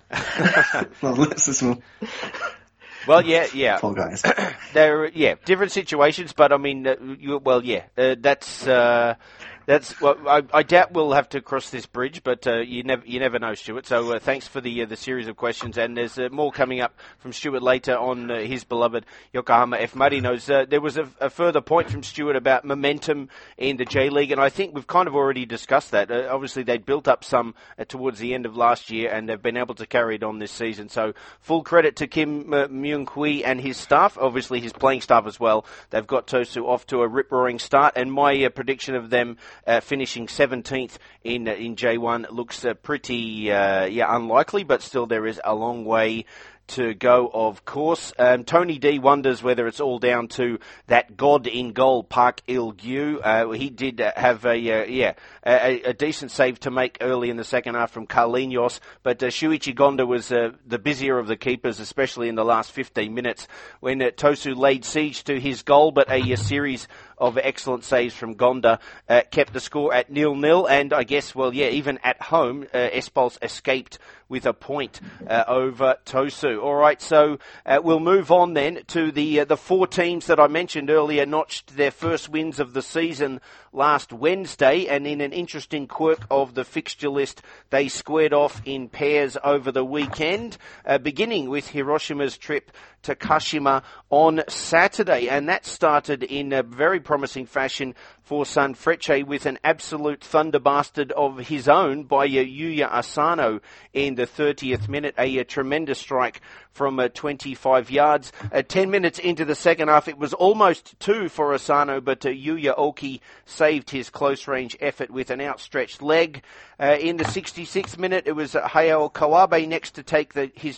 Well, yeah. Poor guys. They're different situations, but I mean, that's well. I doubt we'll have to cross this bridge, but you never know, Stuart. So thanks for the series of questions, and there's more coming up from Stuart later on his beloved Yokohama F Marinos. There was a further point from Stuart about momentum in the J League, and I think we've kind of already discussed that. Obviously, they built up some towards the end of last year, and they've been able to carry it on this season. So full credit to Kim Myung Kui and his staff, obviously his playing staff as well. They've got Tosu off to a rip-roaring start, and my prediction of them finishing 17th in J1 looks pretty unlikely, but still there is a long way to go, of course. Tony D wonders whether it's all down to that god in goal, Park Il-gyu. He did have a decent save to make early in the second half from Carlinhos, but Shuichi Gonda was the busier of the keepers, especially in the last 15 minutes when Tosu laid siege to his goal, but a series of excellent saves from Gonda kept the score at 0-0, and I guess, even at home, Espals escaped with a point over Tosu. All right, so we'll move on then to the 4 teams that I mentioned earlier notched their first wins of the season last Wednesday, and in an interesting quirk of the fixture list, they squared off in pairs over the weekend, beginning with Hiroshima's trip to Kashima on Saturday, and that started in a very promising fashion for Sanfrecce with an absolute thunderbastard of his own by Yuya Asano in the 30th minute, a tremendous strike from 25 yards. 10 minutes into the second half, it was almost 2 for Asano, but Yuya Oki saved his close-range effort with an outstretched leg. In the 66th minute, it was Hayao Kawabe next to take his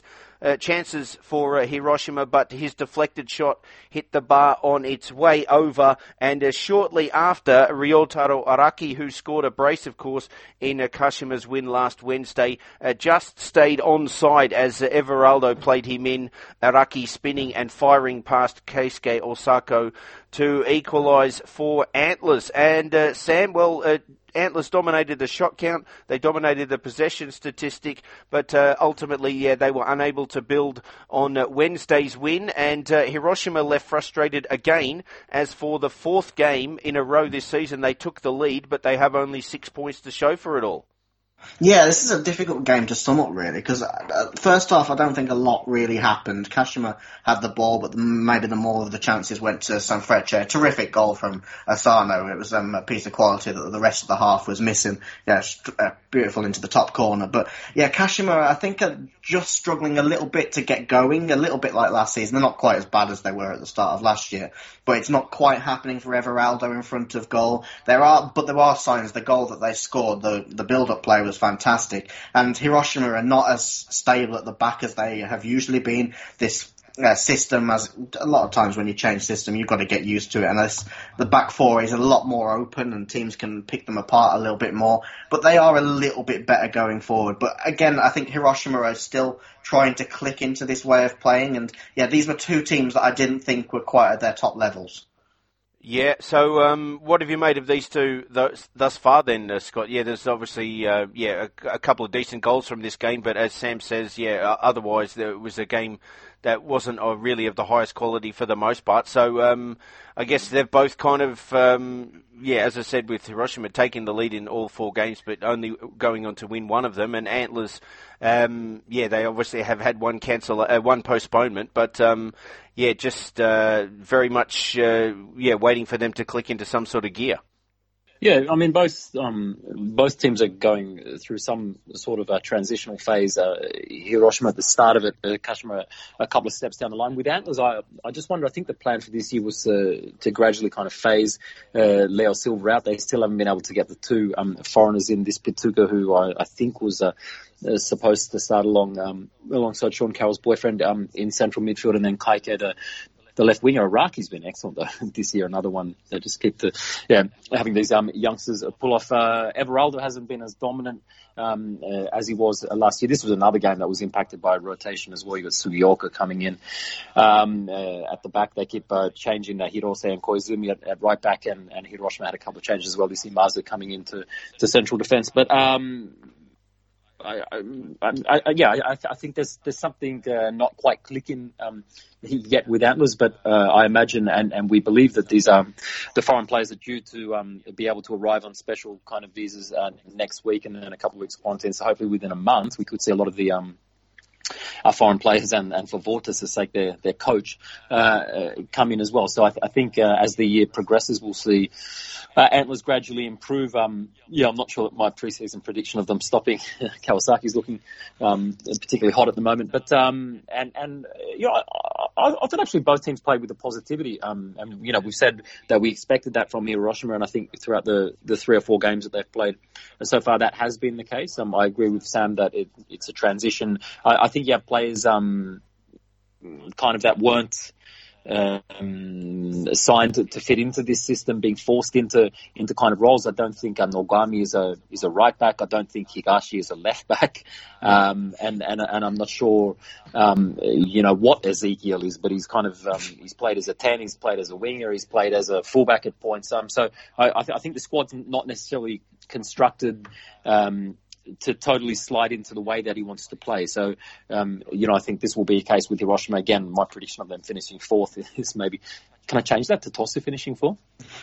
chances for Hiroshima, but his deflected shot hit the bar on its way over, and shortly after, Ryotaro Araki, who scored a brace, of course, in Kashima's win last Wednesday, just stayed onside as Everaldo played him in, Araki spinning and firing past Keisuke Osako to equalise for Antlers. And Sam, Antlers dominated the shot count, they dominated the possession statistic, but ultimately, they were unable to build on Wednesday's win, and Hiroshima left frustrated again, as for the 4th game in a row this season, they took the lead, but they have only 6 points to show for it all. Yeah, this is a difficult game to sum up, really, because first off, I don't think a lot really happened. Kashima had the ball, but maybe the more of the chances went to Sanfrecce. A terrific goal from Asano. It was a piece of quality that the rest of the half was missing. Yeah, beautiful into the top corner. But yeah, Kashima, I think, are just struggling a little bit to get going, a little bit like last season. They're not quite as bad as they were at the start of last year, but it's not quite happening for Everaldo in front of goal. There are signs. The goal that they scored, the build-up play was fantastic, and Hiroshima are not as stable at the back as they have usually been. This system, as a lot of times when you change system, you've got to get used to it, and the back 4 is a lot more open and teams can pick them apart a little bit more, but they are a little bit better going forward. But again, I think Hiroshima are still trying to click into this way of playing, and yeah, these were 2 teams that I didn't think were quite at their top levels. Yeah, so what have you made of these two thus far then, Scott? Yeah, there's obviously a couple of decent goals from this game, but as Sam says, otherwise it was a game that wasn't really of the highest quality for the most part. So I guess they've both kind of, as I said, with Hiroshima taking the lead in all 4 games, but only going on to win one of them. And Antlers, they obviously have had one postponement, but just very much, waiting for them to click into some sort of gear. Yeah, I mean, both teams are going through some sort of a transitional phase. Hiroshima at the start of it, Kashima a couple of steps down the line. With Antlers, I just wonder, I think the plan for this year was to gradually kind of phase Leo Silva out. They still haven't been able to get the two foreigners in, this Pituka, who I think was supposed to start alongside Sean Carroll's boyfriend in central midfield, and then Kaike, the left winger. Iraqi's been excellent though this year. Another one that just keep having these youngsters pull off. Everaldo hasn't been as dominant as he was last year. This was another game that was impacted by rotation as well. You got Sugioka coming in at the back. They keep changing Hirose and Koizumi at right back, and Hiroshima had a couple of changes as well. You see Mazda coming into central defence, but. I think there's something not quite clicking yet with Antlers, but I imagine and we believe that these the foreign players are due to be able to arrive on special kind of visas next week, and then a couple of weeks quarantine. So hopefully within a month we could see a lot of the our foreign players and for Vortis' sake their coach come in as well. So I think as the year progresses we'll see Antlers gradually improve. I'm not sure that my pre-season prediction of them stopping Kawasaki's looking particularly hot at the moment, but I thought actually both teams played with the positivity. And we've said that we expected that from Hiroshima, and I think throughout the 3 or 4 games that they've played so far that has been the case. I agree with Sam that it's a transition. I think you have players kind of that weren't assigned to fit into this system, being forced into kind of roles. I don't think Nogami is a right back. I don't think Higashi is a left back. And I'm not sure what Ezekiel is, but he's kind of he's played as a 10, he's played as a winger, he's played as a fullback at points. So I think the squad's not necessarily constructed to totally slide into the way that he wants to play. So, I think this will be a case with Hiroshima. Again, my prediction of them finishing 4th is maybe... Can I change that to Tosu finishing 4th?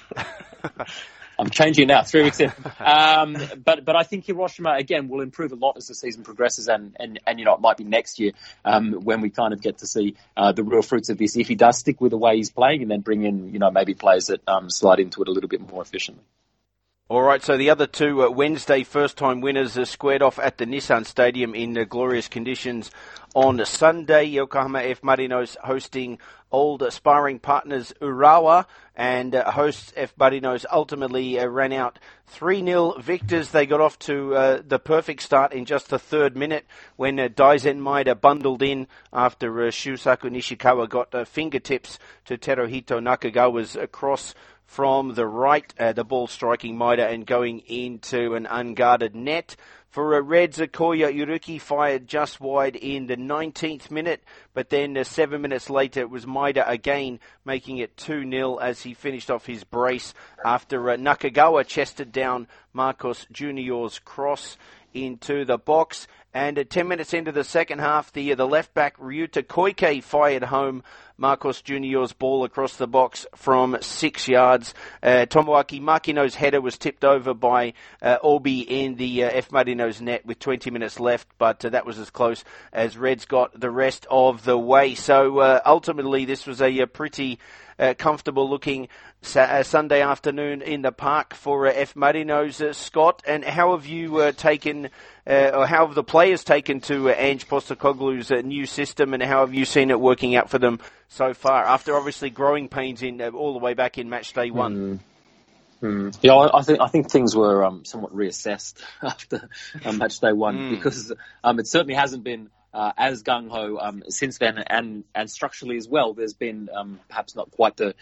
I'm changing now, 3 weeks in. But I think Hiroshima, again, will improve a lot as the season progresses, and it might be next year when we kind of get to see the real fruits of this, if he does stick with the way he's playing, and then bring in, maybe players that slide into it a little bit more efficiently. All right, so the other two Wednesday first-time winners squared off at the Nissan Stadium in glorious conditions on Sunday. Yokohama F. Marinos hosting old sparring partners Urawa, and hosts F. Marinos ultimately ran out 3-0 victors. They got off to the perfect start in just the 3rd minute when Daizen Maeda bundled in after Shusaku Nishikawa got fingertips to Teruhito Nakagawa's cross from the right, the ball striking Maeda and going into an unguarded net. For Reds, Koya Yuruki fired just wide in the 19th minute, but then 7 minutes later it was Maeda again, making it 2-0 as he finished off his brace after Nakagawa chested down Marcos Junior's cross into the box. And 10 minutes into the second half, the left-back Ryuta Koike fired home Marcos Junior's ball across the box from 6 yards. Tomoaki Makino's header was tipped over by Obi in the F. Marino's net with 20 minutes left, but that was as close as Reds got the rest of the way. So ultimately this was a pretty comfortable-looking Sunday afternoon in the park for F. Marinos. Scott, and how have you taken, or how have the players taken to Ange Postecoglou's new system, and how have you seen it working out for them so far, after obviously growing pains in all the way back in match day 1? Yeah, I think things were somewhat reassessed after match day 1 because it certainly hasn't been as gung-ho since then, and structurally as well. There's been perhaps not quite the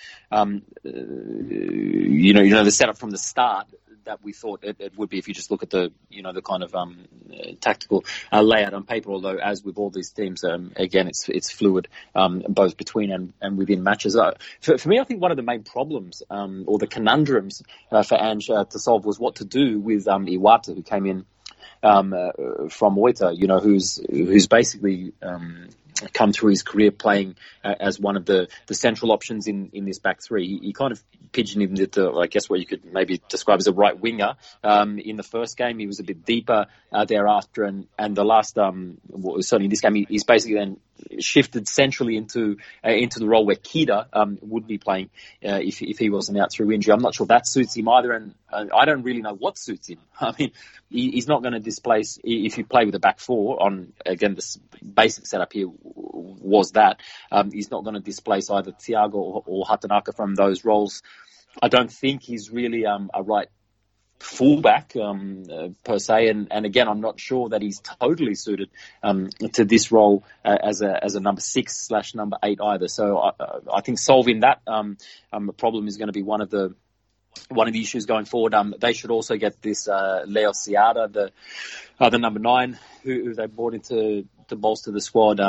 the setup from the start that we thought it would be if you just look at the the kind of tactical layout on paper. Although, as with all these teams, again it's fluid both between and within matches. For me, I think one of the main problems or the conundrums for Ange to solve was what to do with Iwata, who came in from Oita, who's basically come through his career playing as one of the central options in this back three. He kind of pigeoned him into, I guess, what you could maybe describe as a right winger. In the first game, he was a bit deeper thereafter, and the last, certainly in this game, he's basically then shifted centrally into the role where Kida would be playing if he wasn't out through injury. I'm not sure that suits him either, and I don't really know what suits him. I mean, he's not going to displace, if you play with a back four on, again, the basic setup here was that, he's not going to displace either Thiago or Hatanaka from those roles. I don't think he's really a right fullback per se, and again, I'm not sure that he's totally suited to this role as a number 6/number 8 either. So I think solving that problem is going to be one of the issues going forward. They should also get this Leo Seada, the number 9, who they brought in to bolster the squad.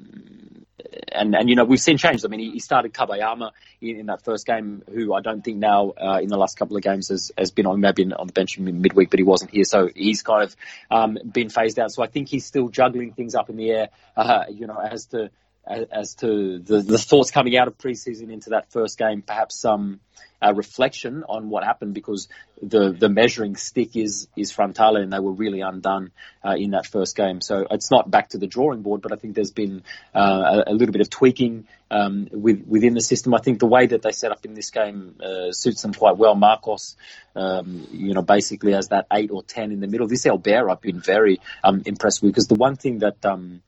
And we've seen changes. I mean, he started Kabayama in that first game, who I don't think now in the last couple of games has been on, maybe on the bench midweek, but he wasn't here, so he's kind of been phased out. So I think he's still juggling things up in the air, as to the thoughts coming out of preseason into that first game, perhaps some reflection on what happened, because the measuring stick is Frontale, and they were really undone in that first game. So it's not back to the drawing board, but I think there's been a little bit of tweaking within the system. I think the way that they set up in this game suits them quite well. Marcos, basically as that 8 or 10 in the middle. This Albert I've been very impressed with, because the one thing that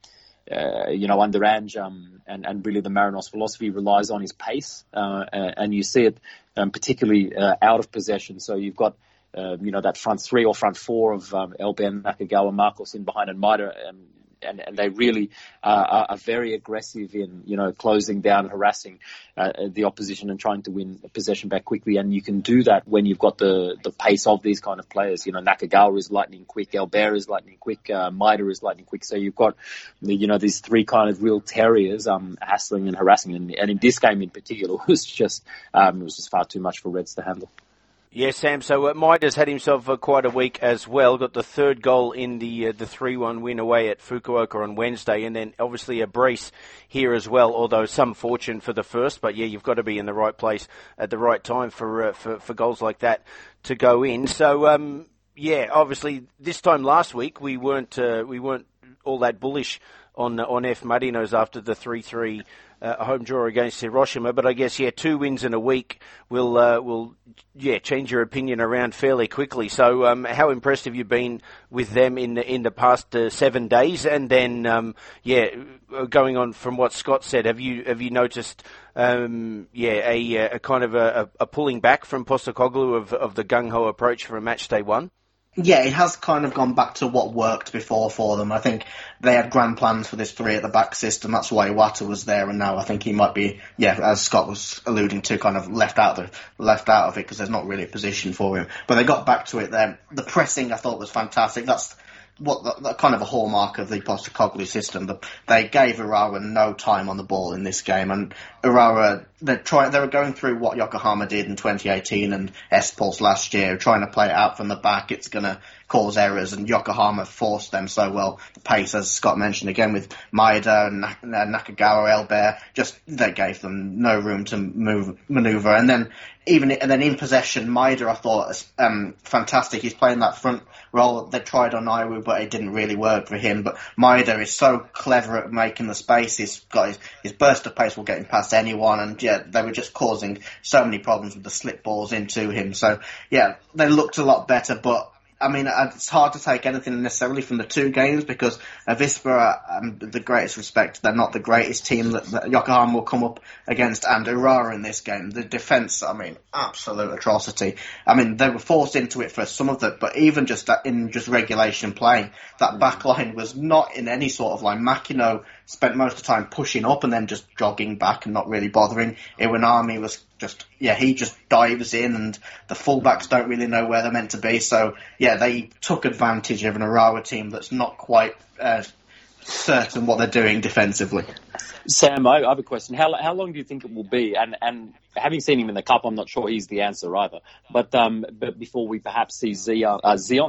under Ange and really the Marinos philosophy relies on his pace, and you see it particularly out of possession. So you've got that front 3 or front 4 of Elben, Nakagawa, Marcos in behind, and Maida, and they really are very aggressive in closing down, harassing the opposition and trying to win possession back quickly. And you can do that when you've got the pace of these kind of players. Nakagawa is lightning quick, Albert is lightning quick, Maida is lightning quick. So you've got these 3 kind of real terriers hassling and harassing. And in this game in particular, it was just far too much for Reds to handle. Yeah, Sam, so Maida's had himself quite a week as well. Got the 3rd goal in the 3-1 win away at Fukuoka on Wednesday, and then obviously a brace here as well, although some fortune for the first. But yeah, you've got to be in the right place at the right time for goals like that to go in. So obviously this time last week we weren't all that bullish on F. Marinos after the 3-3 home draw against Hiroshima, but I guess 2 wins in a week will change your opinion around fairly quickly. So how impressed have you been with them in the past 7 days? And then going on from what Scott said, have you noticed a kind of a pulling back from Postecoglou of the gung ho approach for a match day 1? Yeah, it has kind of gone back to what worked before for them. I think they had grand plans for this 3 at the back system. That's why Iwata was there, and now I think he might be, as Scott was alluding to, kind of left out of it because there's not really a position for him. But they got back to it then. The pressing I thought was fantastic. That's the kind of a hallmark of the Postecoglou system. They gave Urawa no time on the ball in this game, and Urawa they were going through what Yokohama did in 2018 and Espol's last year, trying to play it out from the back. It's going to cause errors, and Yokohama forced them so well. The pace, as Scott mentioned again, with Maida and Nakagawa, Albert, they gave them no room to manoeuvre. And then in possession, Maida I thought fantastic. He's playing that front role they tried on Iwu, but it didn't really work for him. But Maida is so clever at making the space. He's got his burst of pace will get him past anyone, and they were just causing so many problems with the slip balls into him. So they looked a lot better, but I mean, it's hard to take anything necessarily from the 2 games because Avispa, the greatest respect, they're not the greatest team that Yokohama will come up against, and Urawa in this game. The defence, absolute atrocity. They were forced into it for some of it, but even in regulation play, that back line was not in any sort of line. Makino spent most of the time pushing up and then just jogging back and not really bothering. Iwanami was he just dives in, and the fullbacks don't really know where they're meant to be. So, they took advantage of an Urawa team that's not quite certain what they're doing defensively. Sam, I have a question. How long do you think it will be? And having seen him in the cup, I'm not sure he's the answer either. But before we perhaps see Zion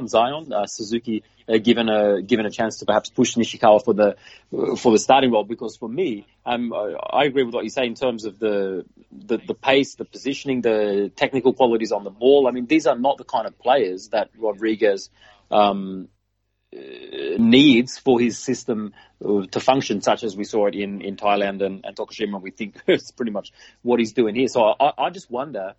Suzuki given a chance to perhaps push Nishikawa for the starting role, because for me, I agree with what you say in terms of the pace, the positioning, the technical qualities on the ball. These are not the kind of players that Rodriguez needs for his system to function, such as we saw it in Thailand and Tokushima. We think it's pretty much what he's doing here. So I just wonder,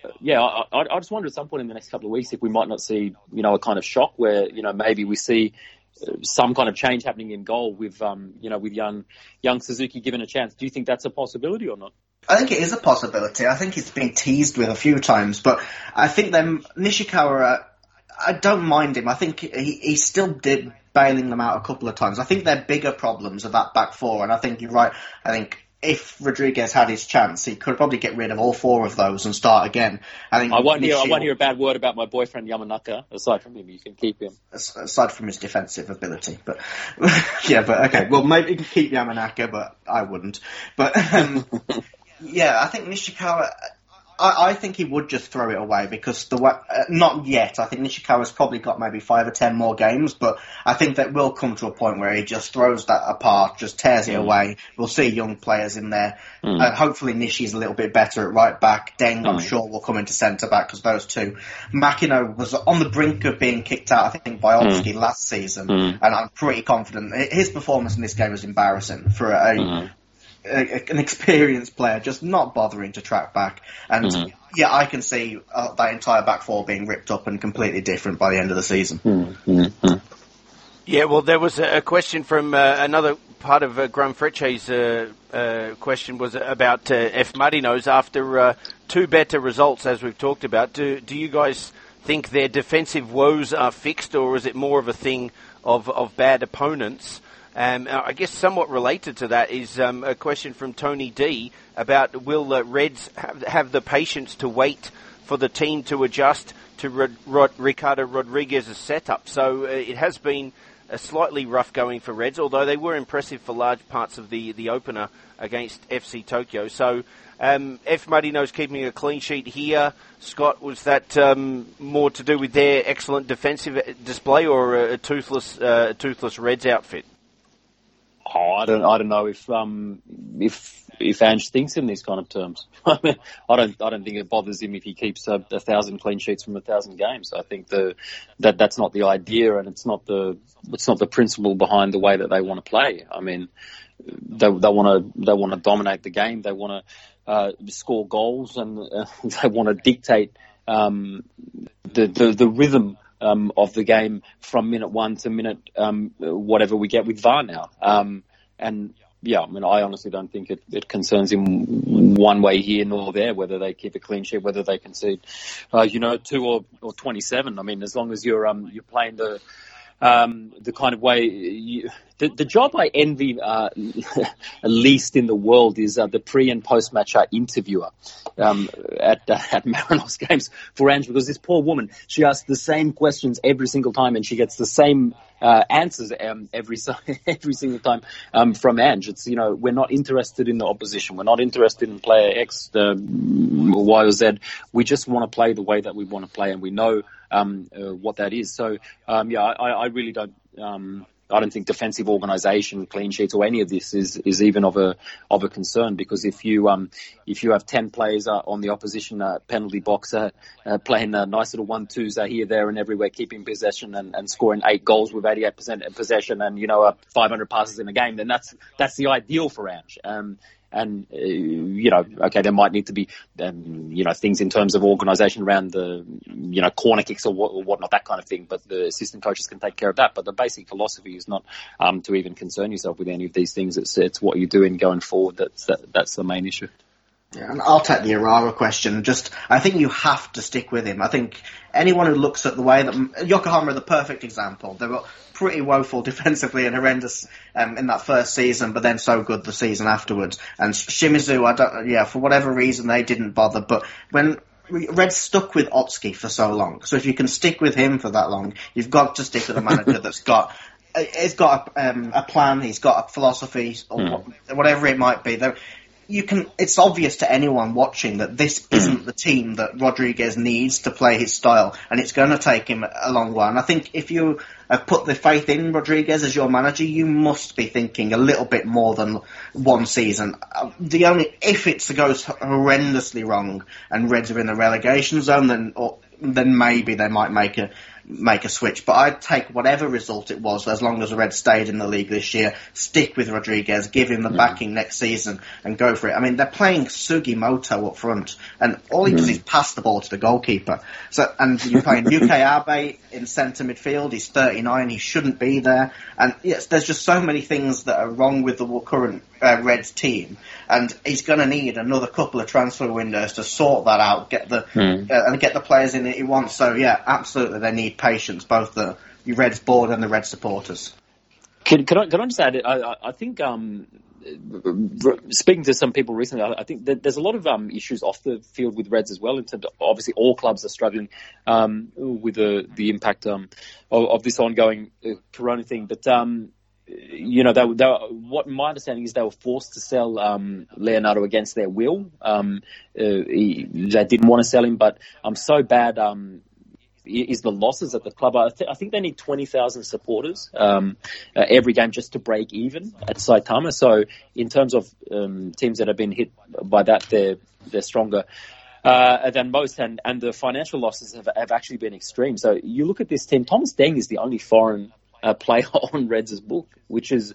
I just wonder at some point in the next couple of weeks if we might not see, a kind of shock where, maybe we see some kind of change happening in goal with young Suzuki given a chance. Do you think that's a possibility or not? I think it is a possibility. I think it's been teased with a few times, but I think Nishikawa, I don't mind him. I think he still did bailing them out a couple of times. I think their bigger problems are that back four, and I think you're right. I think if Rodriguez had his chance, he could probably get rid of all four of those and start again. I won't hear a bad word about my boyfriend Yamanaka. Aside from him, you can keep him. Aside from his defensive ability, but yeah, but okay. Well, maybe you can keep Yamanaka, but I wouldn't. But yeah, I think Nishikawa. I think he would just throw it away because not yet. I think Nishikawa's probably got maybe 5 or 10 more games, but I think that will come to a point where he just throws that apart, just tears it away. We'll see young players in there. Hopefully Nishi's a little bit better at right back. Deng, I'm sure, will come into centre back because those two. Makino was on the brink of being kicked out, I think, by Otsuki last season, and I'm pretty confident. His performance in this game was embarrassing for an experienced player, just not bothering to track back. And yeah, I can see that entire back four being ripped up and completely different by the end of the season. Yeah, well, there was a question from another part of Graham Frecce's question was about F. Marinos after two better results, as we've talked about. Do you guys think their defensive woes are fixed, or is it more of a thing of bad opponents? I guess somewhat related to that is a question from Tony D about will Reds have the patience to wait for the team to adjust to Ricardo Rodriguez's setup? So it has been a slightly rough going for Reds, although they were impressive for large parts of the opener against FC Tokyo. So F. Marinos keeping a clean sheet here. Scott, was that more to do with their excellent defensive display or a toothless Reds outfit? Oh, I don't know if Ange thinks in these kind of terms. I mean, I don't think it bothers him if he keeps 1,000 clean sheets from 1,000 games. I think that's not the idea, and it's not the principle behind the way that they want to play. I mean, they want to dominate the game. They want to score goals, and they want to dictate the rhythm of the game from minute 1 to minute whatever we get with VAR now. And yeah, I mean, I honestly don't think it concerns him one way here nor there whether they keep a clean sheet, whether they concede 2 or 27. I mean, as long as you're playing the kind of way the job I envy least in the world is the pre and post match interviewer at Marinos games for Ange, because this poor woman, she asks the same questions every single time and she gets the same answers every single time from Ange. It's we're not interested in the opposition, we're not interested in player X, Y or Z. We just want to play the way that we want to play, and we know what that is. So I really don't. I don't think defensive organisation, clean sheets, or any of this is even of a concern, because if you have 10 players on the opposition penalty box playing nice little 1-2s here, there, and everywhere, keeping possession and scoring 8 goals with 88% possession and 500 passes in a game, then that's the ideal for Ange. And, okay, there might need to be, things in terms of organisation around the, corner kicks or whatnot, that kind of thing. But the assistant coaches can take care of that. But the basic philosophy is not to even concern yourself with any of these things. It's what you're doing going forward that's the main issue. Yeah, and I'll take the Urara question. I think you have to stick with him. I think anyone who looks at the way that Yokohama are the perfect example. They were pretty woeful defensively and horrendous in that first season, but then so good the season afterwards. And Shimizu, for whatever reason they didn't bother. But when Red stuck with Otsuki for so long, so if you can stick with him for that long, you've got to stick with a manager that's got. He's got a plan. He's got a philosophy, or whatever it might be. It's obvious to anyone watching that this isn't the team that Rodriguez needs to play his style, and it's going to take him a long while. And I think if you have put the faith in Rodriguez as your manager, you must be thinking a little bit more than one season. If it goes horrendously wrong and Reds are in the relegation zone, then maybe they might make make a switch. But I'd take whatever result it was, as long as the Reds stayed in the league this year, stick with Rodriguez, give him the backing next season, and go for it. I mean, they're playing Sugimoto up front, and all he does is pass the ball to the goalkeeper. So, and you're playing UK Abe in centre midfield. He's 39. He shouldn't be there. And yes, there's just so many things that are wrong with the current Reds team, and he's going to need another couple of transfer windows to sort that out, get the players in that he wants. So yeah, absolutely, they need patience, both the Reds board and the Reds supporters. Can I just add? I think speaking to some people recently, I think that there's a lot of issues off the field with Reds as well. In terms of, obviously, all clubs are struggling with the impact of this ongoing Corona thing, but. What my understanding is they were forced to sell Leonardo against their will. They didn't want to sell him, but so bad is the losses at the club. I think they need 20,000 supporters every game just to break even at Saitama. So in terms of teams that have been hit by that, they're stronger than most, and the financial losses have actually been extreme. So you look at this team. Thomas Deng is the only foreign player on Reds' books, which is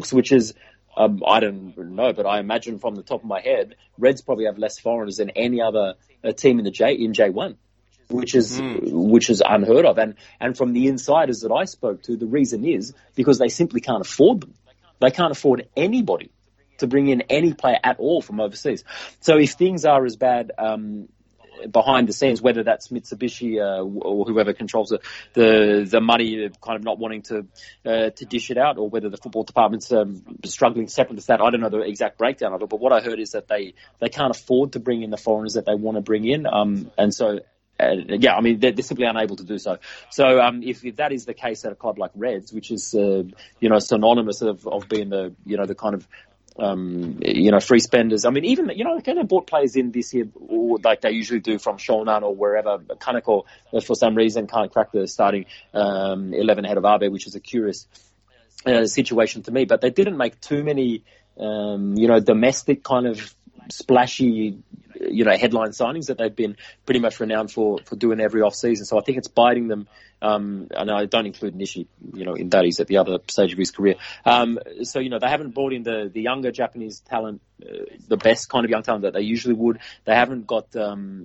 I don't know, but I imagine from the top of my head, Reds probably have less foreigners than any other team in J1, which is unheard of. And from the insiders that I spoke to, the reason is because they simply can't afford them. They can't afford anybody to bring in any player at all from overseas. So if things are as bad behind the scenes, whether that's Mitsubishi or whoever controls the money, kind of not wanting to dish it out, or whether the football department's struggling separate to that. I don't know the exact breakdown of it, but what I heard is that they can't afford to bring in the foreigners that they want to bring in, and so. I mean, they're simply unable to do so. So, if that is the case at a club like Reds, which is, synonymous of being the kind of, free spenders. I mean, even, they bought players in this year, like they usually do from Shonan or wherever. Kaneko, for some reason, can't crack the starting 11 ahead of Abe, which is a curious situation to me. But they didn't make too many, domestic kind of splashy, headline signings that they've been pretty much renowned for doing every off-season. So I think it's biting them. And I don't include Nishi, in that. He's at the other stage of his career. So, they haven't brought in the younger Japanese talent, the best kind of young talent that they usually would. They haven't got,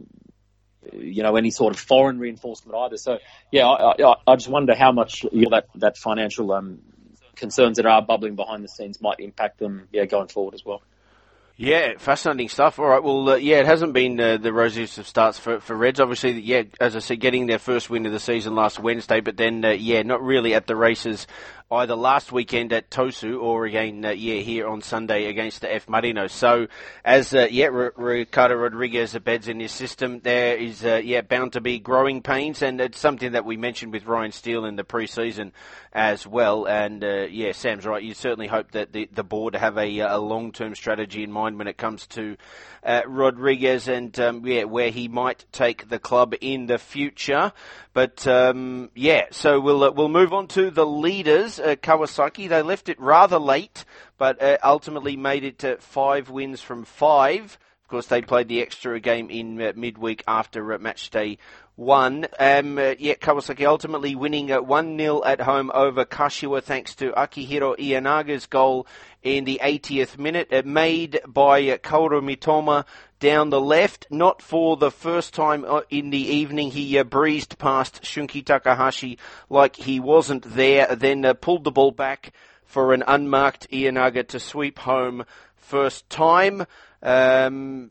any sort of foreign reinforcement either. So, I just wonder how much that financial concerns that are bubbling behind the scenes might impact them, going forward as well. Yeah, fascinating stuff. All right, well, it hasn't been the rosiest of starts for Reds. Obviously, as I said, getting their first win of the season last Wednesday, but then, not really at the races either last weekend at Tosu or again, here on Sunday against the F Marinos. So, as, Ricardo Rodriguez beds in his system, there is, bound to be growing pains, and it's something that we mentioned with Ryan Steele in the pre-season as well. And, Sam's right. You certainly hope that the board have a long-term strategy in mind when it comes to Rodriguez and, where he might take the club in the future. But, so we'll move on to the leaders, Kawasaki. They left it rather late, but ultimately made it to 5 wins from 5. Of course, they played the extra game in midweek after match day 1. Kawasaki ultimately winning 1-0 at home over Kashiwa thanks to Akihiro Ienaga's goal in the 80th minute, made by Kaoru Mitoma down the left. Not for the first time in the evening. He breezed past Shunki Takahashi like he wasn't there, then pulled the ball back for an unmarked Ienaga to sweep home first time. Sam,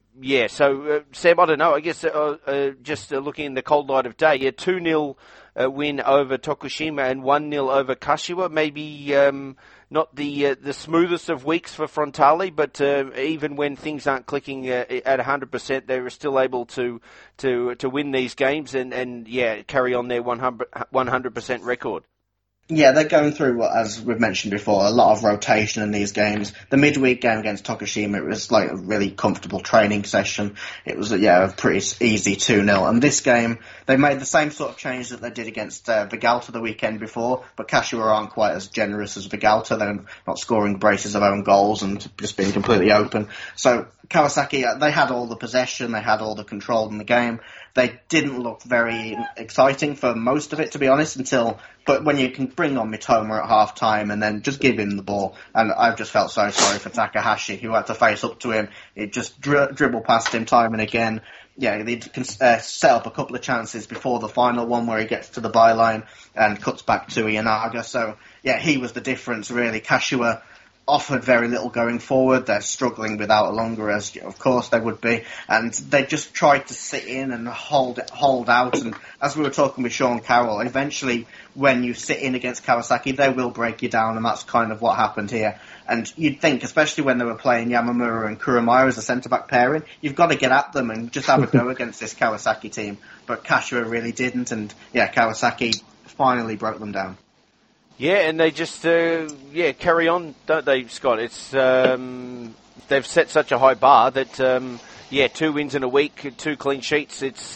I don't know. I guess just looking in the cold light of day, a 2-0 win over Tokushima and 1-0 over Kashiwa. Maybe not the smoothest of weeks for Frontale, but even when things aren't clicking at 100%, they were still able to win these games and carry on their 100% record. Yeah, they're going through, as we've mentioned before, a lot of rotation in these games. The midweek game against Tokushima, it was like a really comfortable training session. It was, a pretty easy 2-0. And this game, they made the same sort of change that they did against Vegalta the weekend before, but Kashiwa aren't quite as generous as Vegalta. They're not scoring braces of own goals and just being completely open. So Kawasaki, they had all the possession, they had all the control in the game. They didn't look very exciting for most of it, to be honest, but when you can bring on Mitoma at half-time and then just give him the ball, and I've just felt so sorry for Takahashi, who had to face up to him. It just dribble past him time and again. Yeah, they can set up a couple of chances before the final one where he gets to the byline and cuts back to Ienaga. So, yeah, he was the difference, really. Kashiwa offered very little going forward. They're struggling without Alonga, as of course they would be, and they just tried to sit in and hold out. And as we were talking with Sean Carroll, eventually when you sit in against Kawasaki, they will break you down, and that's kind of what happened here. And you'd think, especially when they were playing Yamamura and Kurumaya as a centre-back pairing, you've got to get at them and just have a go against this Kawasaki team. But Kashiwa really didn't, and yeah, Kawasaki finally broke them down. Yeah, and they just carry on, don't they, Scott? It's they've set such a high bar that 2 wins in a week, 2 clean sheets. It's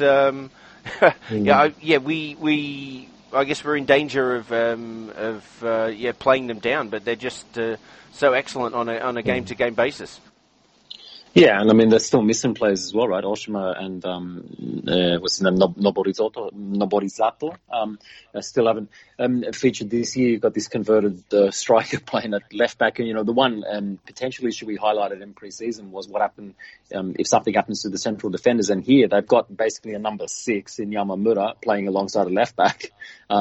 we I guess we're in danger of playing them down, but they're just so excellent on a game to game basis. Yeah, and I mean, they're still missing players as well, right? Oshima and, what's his name, Noborizato, still haven't featured this year. You've got this converted striker playing at left back. And, the one potential issue we highlighted in pre-season was what happened if something happens to the central defenders. And here they've got basically a number 6 in Yamamura playing alongside a left back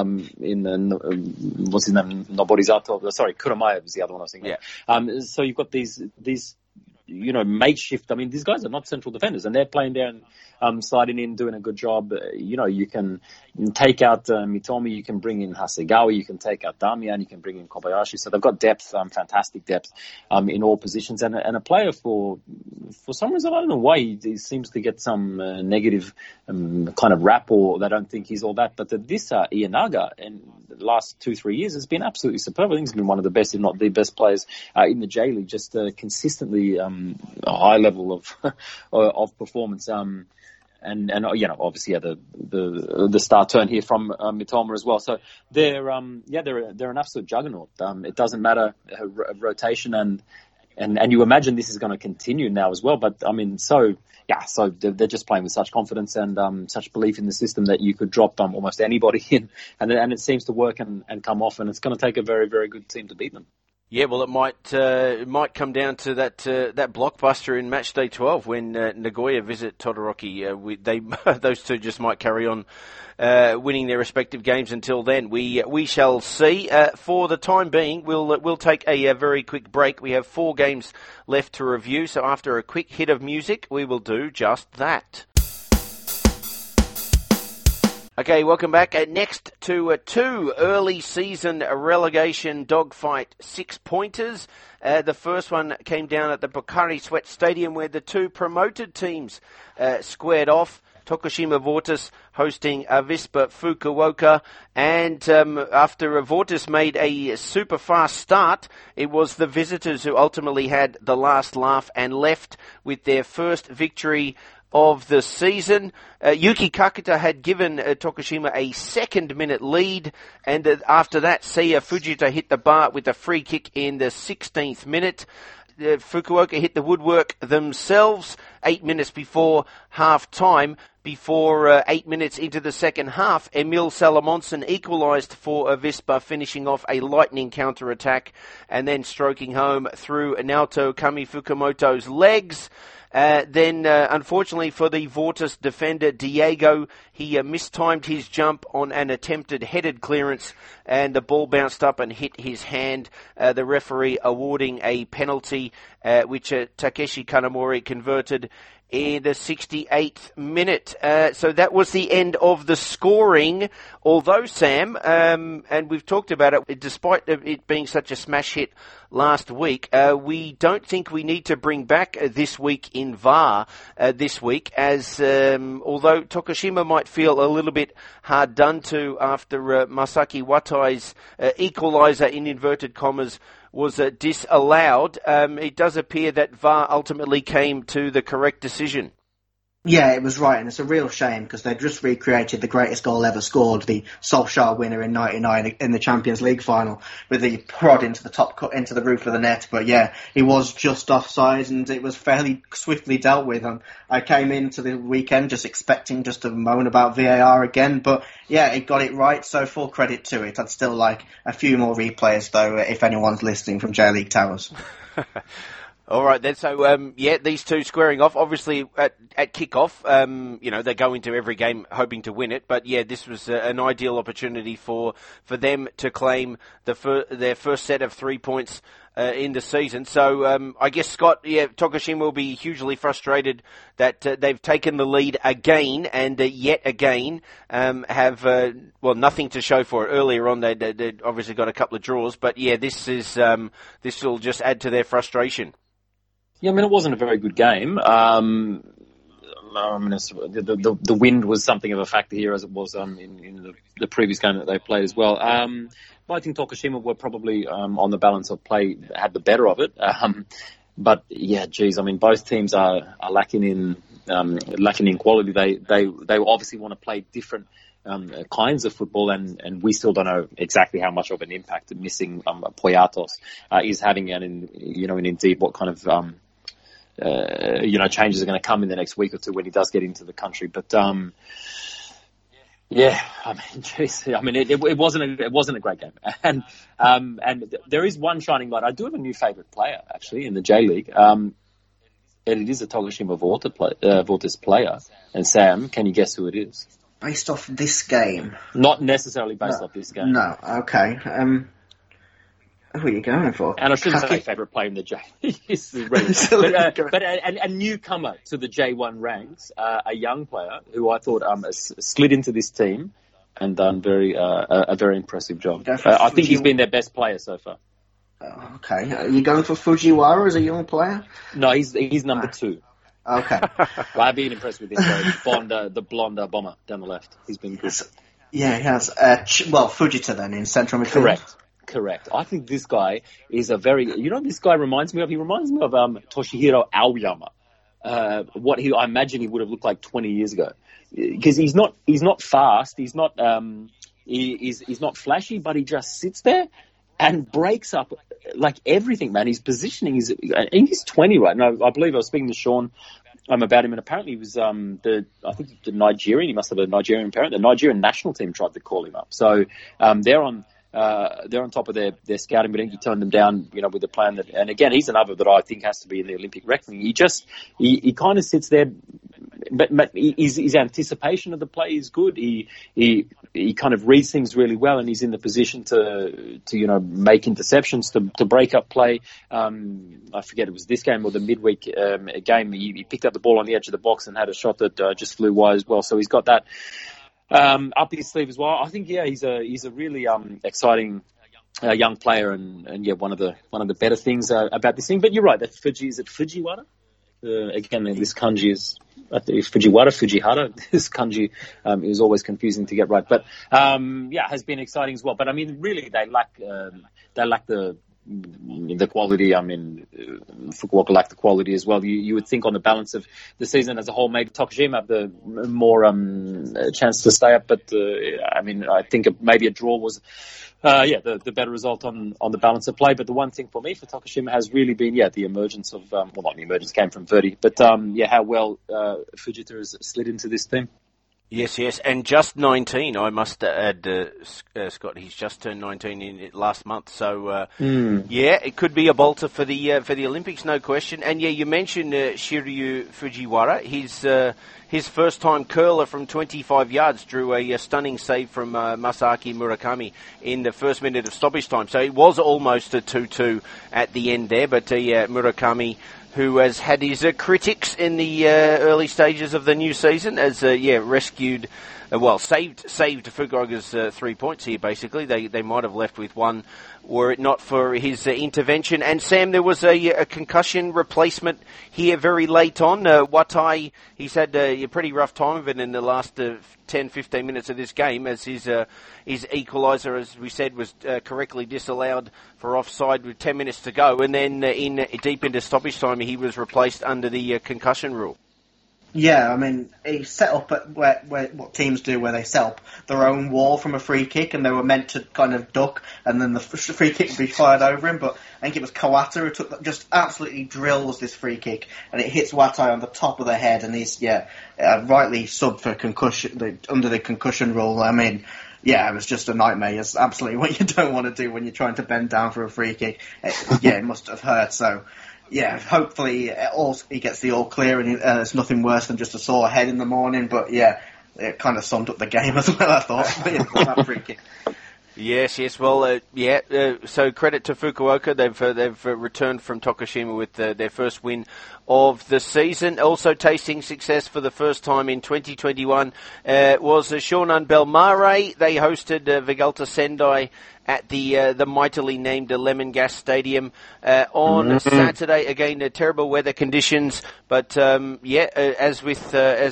what's his name, Noborizato. Sorry, Kurumaya was the other one I was thinking. Yeah. So you've got these makeshift. I mean, these guys are not central defenders, and they're playing there and sliding in, doing a good job. You can take out Mitomi, you can bring in Hasegawa, you can take out Damian, you can bring in Kobayashi. So they've got depth, fantastic depth in all positions. And a player for some reason, I don't know why, he seems to get some negative kind of rap, or they don't think he's all that. But this Ienaga in the last 2-3 years has been absolutely superb. I think he's been one of the best, if not the best players in the J League, just consistently a high level of performance. And obviously the star turn here from Mitoma as well. So they're an absolute juggernaut. It doesn't matter rotation and you imagine this is going to continue now as well. But I mean, so they're just playing with such confidence and such belief in the system that you could drop almost anybody in, and it seems to work and come off. And it's going to take a very, very good team to beat them. Yeah, well, it might come down to that blockbuster in match day 12 when Nagoya visit Todoroki. Those two just might carry on winning their respective games until then. We shall see. For the time being, we'll take a very quick break. We have 4 games left to review, so after a quick hit of music, we will do just that. Okay, welcome back. Next to 2 early season relegation dogfight 6-pointers. The first one came down at the Pocari Sweat Stadium where the 2 promoted teams squared off. Tokushima Vortis hosting Avispa Fukuoka, and after Vortis made a super fast start, it was the visitors who ultimately had the last laugh and left with their first victory of the season. Yuki Kakuta had given Tokushima a 2-minute lead, and after that, Seiya Fujita hit the bar with a free kick in the 16th minute. Fukuoka hit the woodwork themselves 8 minutes before half-time. Before 8 minutes into the second half, Emil Salamonson equalised for Avispa, finishing off a lightning counter-attack and then stroking home through Naoto Kamifukumoto's legs. Then, unfortunately for the Vortis defender, Diego, he mistimed his jump on an attempted headed clearance, and the ball bounced up and hit his hand, the referee awarding a penalty, which Takeshi Kanamori converted in the 68th minute. So that was the end of the scoring. Although, Sam, and we've talked about it, despite it being such a smash hit last week, we don't think we need to bring back This Week in VAR this week, as although Tokushima might feel a little bit hard done to after Masaki Watai's equaliser in inverted commas was disallowed, it does appear that VAR ultimately came to the correct decision. Yeah, it was right, and it's a real shame because they just recreated the greatest goal ever scored, the Solskjaer winner in '99 in the Champions League final, with the prod into the into the roof of the net. But yeah, he was just offside, and it was fairly swiftly dealt with. And I came into the weekend just expecting just to moan about VAR again, but yeah, it got it right. So full credit to it. I'd still like a few more replays though, if anyone's listening from J League Towers. All right, then. So, these two squaring off. Obviously, at kick-off, they go into every game hoping to win it. But, yeah, this was an ideal opportunity for them to claim their first set of 3 points in the season. So, I guess, Scott, Tokushima will be hugely frustrated that they've taken the lead again and yet again have, nothing to show for it. Earlier on, they'd obviously got a couple of draws. But, yeah, this will just add to their frustration. Yeah, I mean, it wasn't a very good game. The wind was something of a factor here, as it was in the previous game that they played as well. But I think Tokushima were probably, on the balance of play, had the better of it. But yeah, geez, I mean, both teams are lacking in quality. They obviously want to play different kinds of football, and we still don't know exactly how much of an impact missing Poyatos is having, and indeed what kind of changes are going to come in the next week or two when he does get into the country. But yeah, I mean, geez, I mean, it wasn't a great game, and there is one shining light. I do have a new favourite player actually in the J League, and it is a Tokushima Vortis player. And Sam, can you guess who it is? Based off this game? Not necessarily based off this game. No, okay. Who are you going for? And I shouldn't say favourite player in the J. but a newcomer to the J1 ranks, a young player who I thought slid into this team and done a very impressive job. I think he's been their best player so far. Okay. Are you going for Fujiwara as a young player? No, he's number 2. Okay. I've been impressed with him, the blonde bomber down the left. He's been good. Yeah, he has. Fujita then in central midfield. Correct. I think this guy is this guy reminds me of Toshihiro Aoyama. I imagine he would have looked like 20 years ago. Because he's not fast, he's not flashy, but he just sits there and breaks up like everything, man. His positioning he's 20 right now. I believe I was speaking to Sean about him, and apparently he was the Nigerian. He must have a Nigerian parent. The Nigerian national team tried to call him up. So they're on top of their scouting, but he turned them down, with the plan that. And again, he's another that I think has to be in the Olympic reckoning. He kind of sits there, but his anticipation of the play is good. He kind of reads things really well, and he's in the position to make interceptions, to break up play. I forget it was this game or the midweek game. He picked up the ball on the edge of the box and had a shot that just flew wide as well. So he's got that up his sleeve as well. I think he's a really exciting young player, and one of the better things about this thing. But you're right, that Fujiwara? Again, this kanji is Fujiwara, Fujihara. This kanji is always confusing to get right, but has been exciting as well. But I mean, really, they lack the quality. I mean, Fukuoka lacked the quality as well. You would think on the balance of the season as a whole, maybe Tokushima have the more chance to stay up. But I mean, I think maybe a draw was the better result on the balance of play. But the one thing for me for Tokushima has really been the emergence of not the emergence came from Verdi, but how well Fujita has slid into this team. Yes, and just 19, I must add, Scott, he's just turned 19 in last month, so, it could be a bolter for the Olympics, no question. And you mentioned Shiryu Fujiwara, his first-time curler from 25 yards drew a stunning save from Masaaki Murakami in the first minute of stoppage time, so it was almost a 2-2 at the end there, but Murakami, who has had his critics in the early stages of the new season, as rescued, saved Fukuoka's 3 points here. Basically, they might have left with one were it not for his intervention. And Sam, there was a concussion replacement here very late on. Watai, he's had a pretty rough time of it in the last 10-15 minutes of this game, as his equaliser, as we said, was correctly disallowed for offside with 10 minutes to go. And then deep into stoppage time, he was replaced under the concussion rule. Yeah, I mean, he set up at where what teams do, where they set up their own wall from a free kick, and they were meant to kind of duck, and then the free kick would be fired over him. But I think it was Kawata who just absolutely drills this free kick, and it hits Watai on the top of the head, and he's rightly subbed for concussion under the concussion rule. I mean. Yeah, it was just a nightmare. It's absolutely what you don't want to do when you're trying to bend down for a free kick. It must have hurt. So, yeah, hopefully he gets the all clear and it's nothing worse than just a sore head in the morning. But, yeah, it kind of summed up the game as well, I thought, with that free kick. Yes. Well, so credit to Fukuoka. They've returned from Tokushima with their first win of the season. Also tasting success for the first time in 2021 was Shonan Bellmare. They hosted Vegalta Sendai at the mightily named Lemon Gas Stadium on Saturday. Again, terrible weather conditions, but as with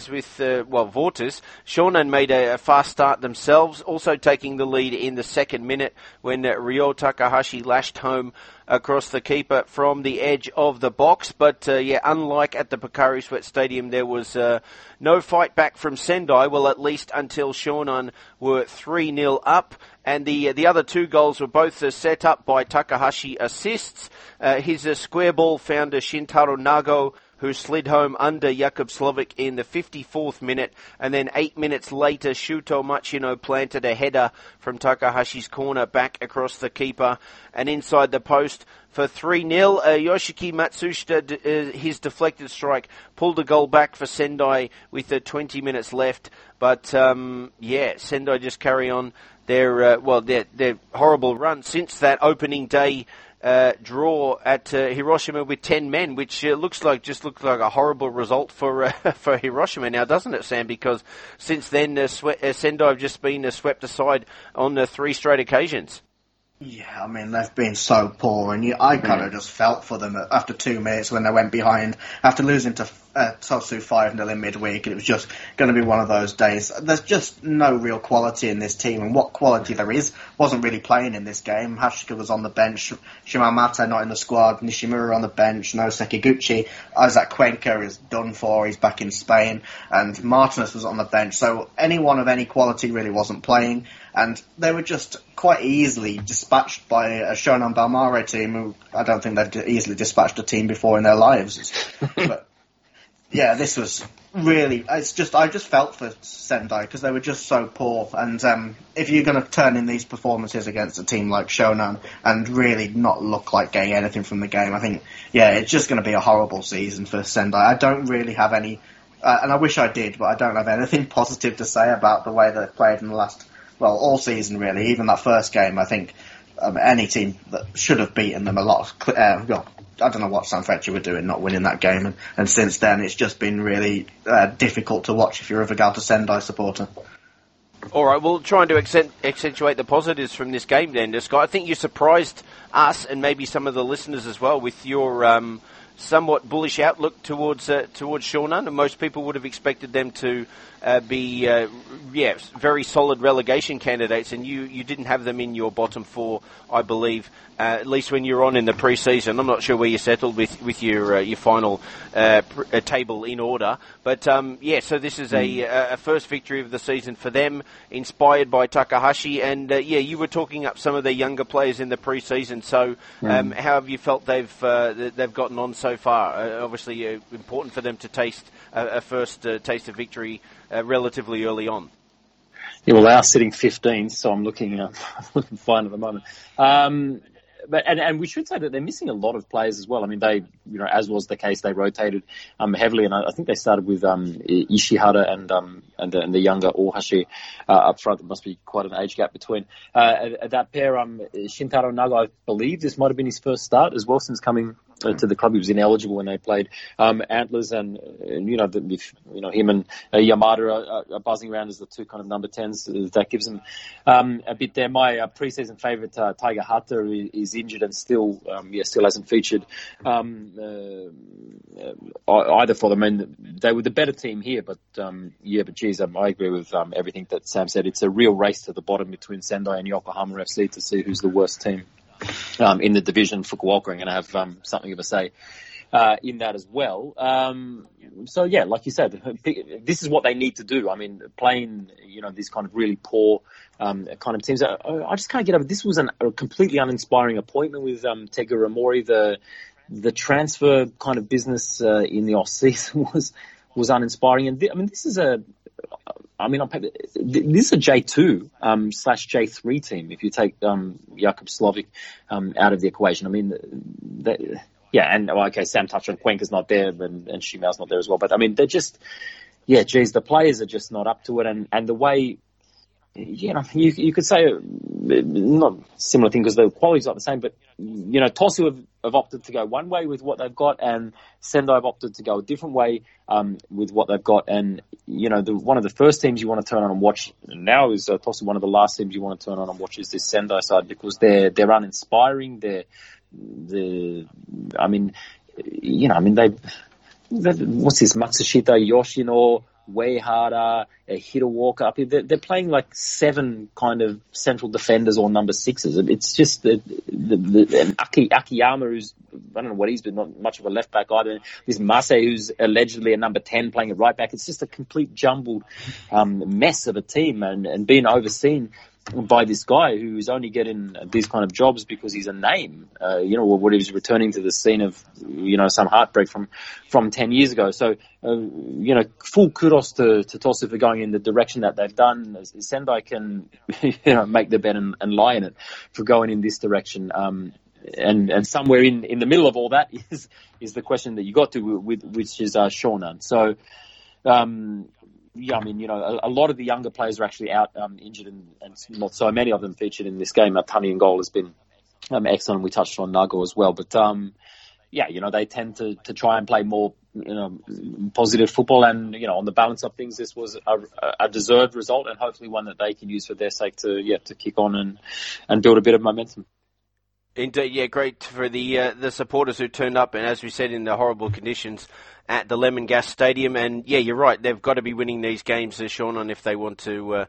Vortis, Shonan made a fast start themselves, also taking the lead in the second minute when Ryo Takahashi lashed home across the keeper from the edge of the box. But, unlike at the Pocari Sweat Stadium, there was no fight back from Sendai, well, at least until Shonan were 3-0 up. And the other two goals were both set up by Takahashi assists. His square ball found Shintaro Nago, who slid home under Jakub Slovic in the 54th minute, and then 8 minutes later, Shuto Machino planted a header from Takahashi's corner back across the keeper and inside the post for 3-0. Yoshiki Matsushita, his deflected strike, pulled a goal back for Sendai with 20 minutes left, but Sendai just carry on their horrible run since that opening day draw at Hiroshima with 10 men, which looks like a horrible result for Hiroshima now, doesn't it, Sam? Because since then, Sendai have just been swept aside on 3 straight occasions. Yeah, I mean, they've been so poor, and I kind of just felt for them after 2 minutes when they went behind, after losing to Tosu 5-0 in midweek, and it was just going to be one of those days. There's just no real quality in this team, and what quality there is wasn't really playing in this game. Hashika was on the bench, Shimamata not in the squad, Nishimura on the bench, no Sekiguchi, Isaac Cuenca is done for, he's back in Spain, and Martinez was on the bench, so anyone of any quality really wasn't playing. And they were just quite easily dispatched by a Shonan Bellmare team who I don't think they've easily dispatched a team before in their lives. But yeah, this was really, I just felt for Sendai because they were just so poor. And if you're going to turn in these performances against a team like Shonan and really not look like getting anything from the game, I think, it's just going to be a horrible season for Sendai. I don't really have any, and I wish I did, but I don't have anything positive to say about the way they've played in the last, all season really. Even that first game, I think any team that should have beaten them a lot. I don't know what Sanfrecce were doing not winning that game, and since then it's just been really difficult to watch if you're a Vegalta Sendai supporter. All right, well, trying to accentuate the positives from this game then, Scott. I think you surprised us and maybe some of the listeners as well with your somewhat bullish outlook towards Shonan, and most people would have expected them to be very solid relegation candidates, and you didn't have them in your bottom 4, I believe, at least when you were on in the pre-season. I'm not sure where you settled with your final table in order, but so this is a first victory of the season for them, inspired by Takahashi, and you were talking up some of their younger players in the pre-season. So how have you felt they've gotten on so far? Obviously, important for them to taste a first taste of victory relatively early on. Yeah, well, they are sitting 15th, so I'm looking fine at the moment. But we should say that they're missing a lot of players as well. I mean, they, as was the case, they rotated heavily, and I think they started with Ishihara and the younger Ohashi up front. There must be quite an age gap between that pair. Shintaro Nago, I believe this might have been his first start as well since coming to the club. He was ineligible when they played Antlers, and him and Yamada are buzzing around as the two kind of number 10s. That gives them a bit there. My pre-season favourite Taiga Hata is injured and still hasn't featured either for them. And they were the better team here, but geez, I agree with everything that Sam said. It's a real race to the bottom between Sendai and Yokohama FC to see who's the worst team in the division. Fukuoka are going to have something of a say in that as well. So yeah, like you said, this is what they need to do. I mean, playing, these kind of really poor kind of teams. I just can't get over. This was a completely uninspiring appointment with Tegura Mori. The transfer kind of business in the off season was uninspiring. And this is a J2 / J3 team. If you take Jakub Slovic out of the equation, Sam touched on Cuenca's not there, and Shimau's not there as well. But they're just, the players are just not up to it, and the way, you could say not similar thing because the quality's not the same, but Tosu have opted to go one way with what they've got, and Sendai have opted to go a different way with what they've got. And one of the first teams you want to turn on and watch now is Tosu. One of the last teams you want to turn on and watch is this Sendai side, because they're uninspiring. What's this, Matsushita, Yoshino, Uehara, Hiraoka up here. They're playing like 7 kind of central defenders or number 6s. It's just and Akiyama, who's, I don't know what he's been, not much of a left back either. This Mase, who's allegedly a number 10 playing at right back. It's just a complete jumbled mess of a team, and being overseen by this guy who's only getting these kind of jobs because he's a name, what he was returning to the scene of, some heartbreak from 10 years ago. So, full kudos to Tosu for going in the direction that they've done. Sendai can, make the bet and lie in it for going in this direction. And somewhere in the middle of all that is the question that you got to, which is Shonan. So, a lot of the younger players are actually out injured, and not so many of them featured in this game. Tani in goal has been excellent. We touched on Nago as well, but they tend to try and play more positive football, and on the balance of things, this was a deserved result, and hopefully one that they can use for their sake to kick on and build a bit of momentum. Indeed, yeah, great for the supporters who turned up, and as we said, in the horrible conditions at the Lemon Gas Stadium. And yeah, you're right, they've got to be winning these games, Shonan, if they want to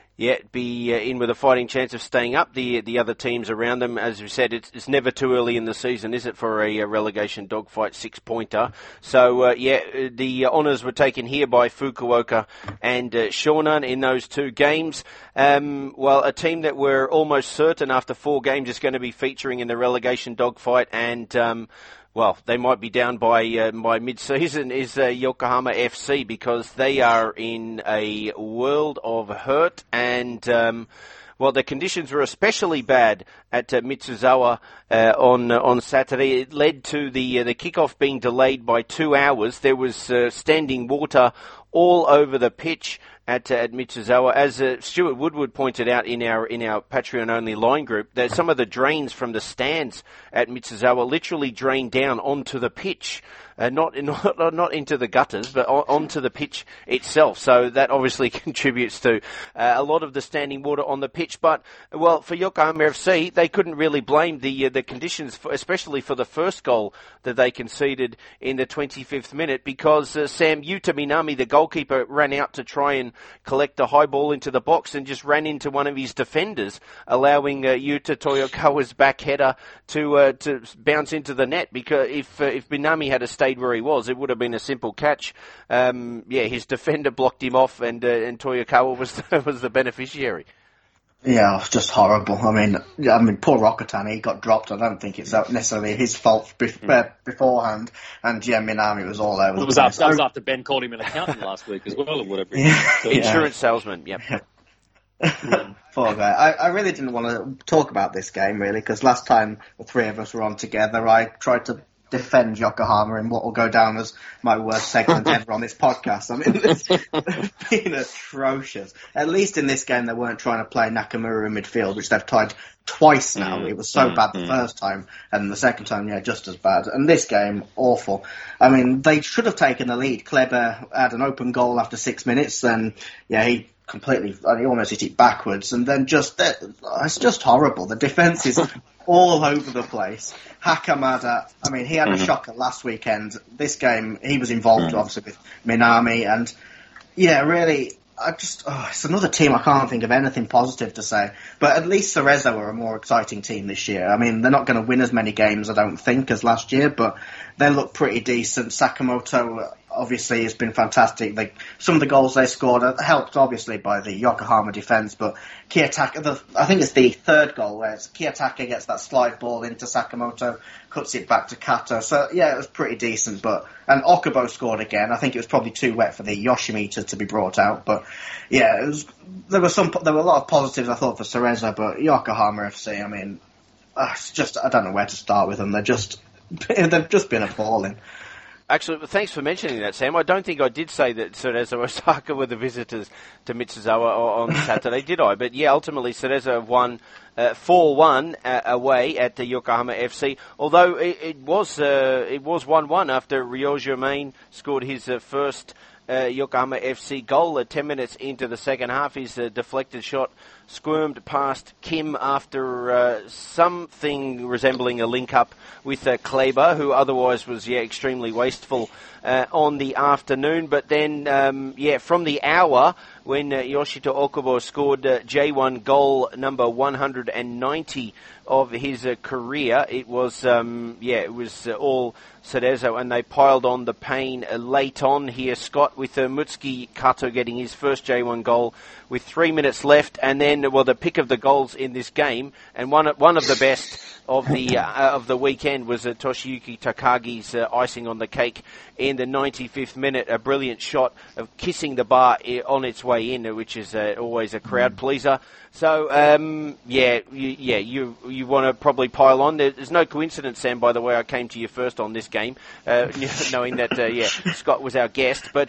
be in with a fighting chance of staying up. The other teams around them, as we said, it's never too early in the season, is it, for a relegation dogfight 6-pointer? So the honours were taken here by Fukuoka and Shonan in those 2 games. A team that we're almost certain after 4 games is going to be featuring in the relegation dogfight, and they might be down by mid-season, is Yokohama FC, because they are in a world of hurt, and the conditions were especially bad at Mitsuzawa on Saturday. It led to the kickoff being delayed by 2 hours. There was standing water all over the pitch at Mitsuzawa. As Stuart Woodward pointed out in our Patreon-only line group, that some of the drains from the stands at Mitsuzawa literally drained down onto the pitch. Not into the gutters, but onto the pitch itself. So that obviously contributes to a lot of the standing water on the pitch. But, for Yokohama FC, they couldn't really blame the conditions, especially for the first goal that they conceded in the 25th minute, because Sam Yuta Minami, the goalkeeper, ran out to try and collect a high ball into the box and just ran into one of his defenders, allowing Yuta Toyokawa's back header to bounce into the net. Because if Minami had stayed where he was, it would have been a simple catch. His defender blocked him off, and Toyokawa was the beneficiary. Yeah, it's just horrible. I mean, poor Rokutani, he got dropped. I don't think it's necessarily his fault beforehand. And Minami was all over. That was after Ben called him an accountant last week as well, or whatever. Insurance salesman. Yep. Poor guy. I really didn't want to talk about this game, really, because last time the 3 of us were on together, I tried to defend Yokohama in what will go down as my worst segment ever on this podcast. I mean, it's been atrocious. At least in this game, they weren't trying to play Nakamura in midfield, which they've tried twice now. It was so bad the first time, and the second time, just as bad. And this game, awful. I mean, they should have taken the lead. Kleber had an open goal after 6 minutes, then, he almost hit it backwards, and then it's just horrible. The defence is all over the place. Hakamada, he had a shocker last weekend. This game, he was involved, obviously, with Minami, and really, it's another team I can't think of anything positive to say. But at least Cerezo are a more exciting team this year. I mean, they're not going to win as many games, I don't think, as last year, but they look pretty decent. Sakamoto obviously has been fantastic. Some of the goals they scored are helped obviously by the Yokohama defence, but Kiyotaka, I think it's the third goal where Kiyotaka gets that slide ball into Sakamoto, cuts it back to Kato. So yeah, it was pretty decent. And Okubo scored again. I think it was probably too wet for the Yoshimita to be brought out, but yeah, there were a lot of positives I thought for Cerezo, but Yokohama FC, I mean, it's just, I don't know where to start with them. They've just been appalling. Actually, thanks for mentioning that, Sam. I don't think I did say that Cerezo Osaka were the visitors to Mitsuzawa on Saturday, did I? But yeah, ultimately Cerezo won 4-1 away at the Yokohama FC. Although it was 1-1 after Ryo Germain scored his first Yokohama FC goal 10 minutes into the second half. His deflected shot squirmed past Kim after something resembling a link-up with Kleber, who otherwise was extremely wasteful on the afternoon. But then, from the hour when Yoshito Okubo scored J1 goal number 190 of his career, it was all Cerezo, and they piled on the pain late on here, Scott, with Mutsuki Kato getting his first J1 goal with 3 minutes left, and then, the pick of the goals in this game, and one of the best of the weekend was Toshiyuki Takagi's icing on the cake in the 95th minute, a brilliant shot of kissing the bar on its way in, which is always a crowd pleaser. So, you want to probably pile on. There's no coincidence, Sam, by the way, I came to you first on this game, knowing that, Scott was our guest. But,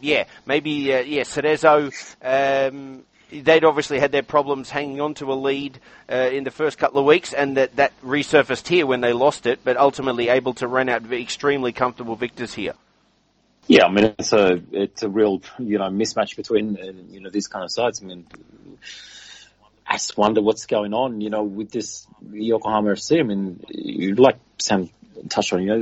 Cerezo, they'd obviously had their problems hanging on to a lead in the first couple of weeks, and that resurfaced here when they lost it, but ultimately able to run out extremely comfortable victors here. Yeah, I mean, it's a real, mismatch between, these kind of sides. I mean, I just wonder what's going on, with this Yokohama FC. I mean, like Sam touched on,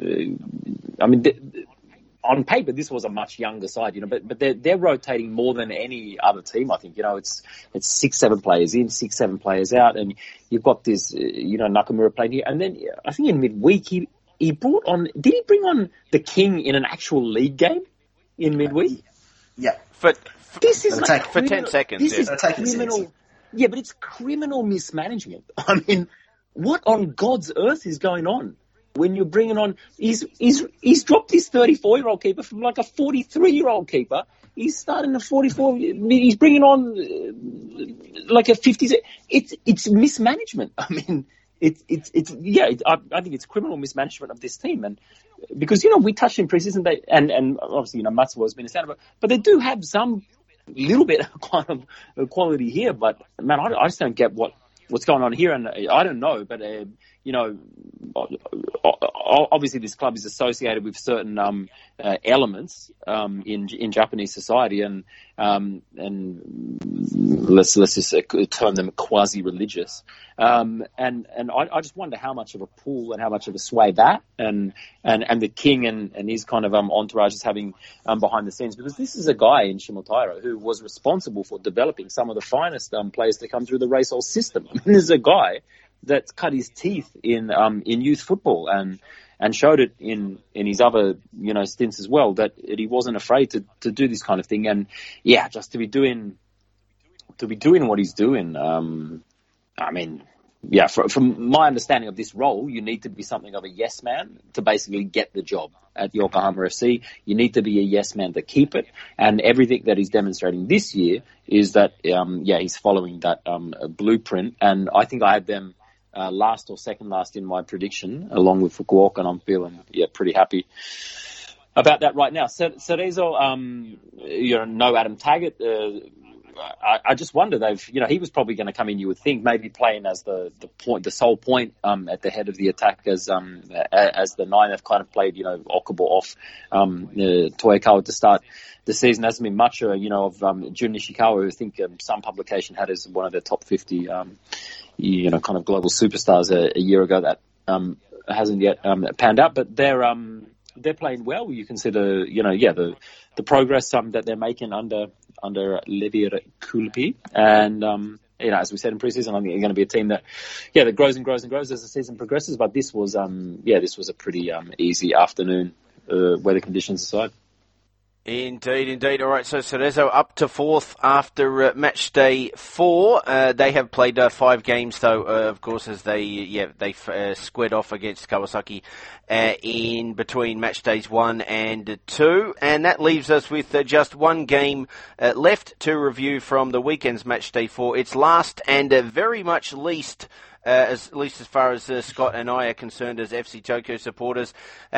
on paper, this was a much younger side, but they're rotating more than any other team. I think, it's 6-7 players in, 6-7 players out, and you've got this, Nakamura playing here. And then I think in midweek he brought on. Did he bring on the King in an actual league game in midweek? Yeah, for 10 seconds. This is criminal. Yeah, but it's criminal mismanagement. I mean, what on God's earth is going on? When you're bringing on, he's dropped his 34-year-old keeper from like a 43-year-old keeper. He's starting a 44. He's bringing on like a 50. It's mismanagement. I mean, I think it's criminal mismanagement of this team, and because we touched in preseason, and obviously Matsuo has been a standout, but they do have some little bit of kind of quality here. But man, I just don't get what's going on here, and I don't know, but. Obviously this club is associated with certain elements in Japanese society, and let's just term them quasi-religious. And I just wonder how much of a pull and how much of a sway that and the King and his kind of entourage is having behind the scenes, because this is a guy in Shimotairo who was responsible for developing some of the finest players to come through the racehorse system. I mean, there's a guy that's cut his teeth in youth football and showed it in his other stints as well, that he wasn't afraid to do this kind of thing, and just to be doing what he's doing. I mean, from my understanding of this role, you need to be something of a yes man to basically get the job at Yokohama FC. You need to be a yes man to keep it, and everything that he's demonstrating this year is that he's following that blueprint. And I think I had them last or second last in my prediction, along with Fukuoka, and I'm feeling pretty happy about that right now. Cerezo, no Adam Taggart. I just wonder he was probably going to come in. You would think maybe playing as the sole point at the head of the attack as the nine. They've kind of played Okubo off Toyokawa to start the season. Hasn't been much of Jun Nishikawa, who I think some publication had as one of their top 50 kind of global superstars a year ago. That hasn't yet panned out, but they're they're playing well. You consider, the progress that they're making under Levir Kulpi, and as we said in preseason, I think they're going to be a team that grows and grows and grows as the season progresses. But this was a pretty easy afternoon, weather conditions aside. Indeed. All right, so Cerezo up to fourth after match day 4. They have played 5 games, though, of course, as they squared off against Kawasaki in between match days 1 and 2. And that leaves us with just one game left to review from the weekend's match day 4. It's last and very much least, at least as far as Scott and I are concerned as FC Tokyo supporters.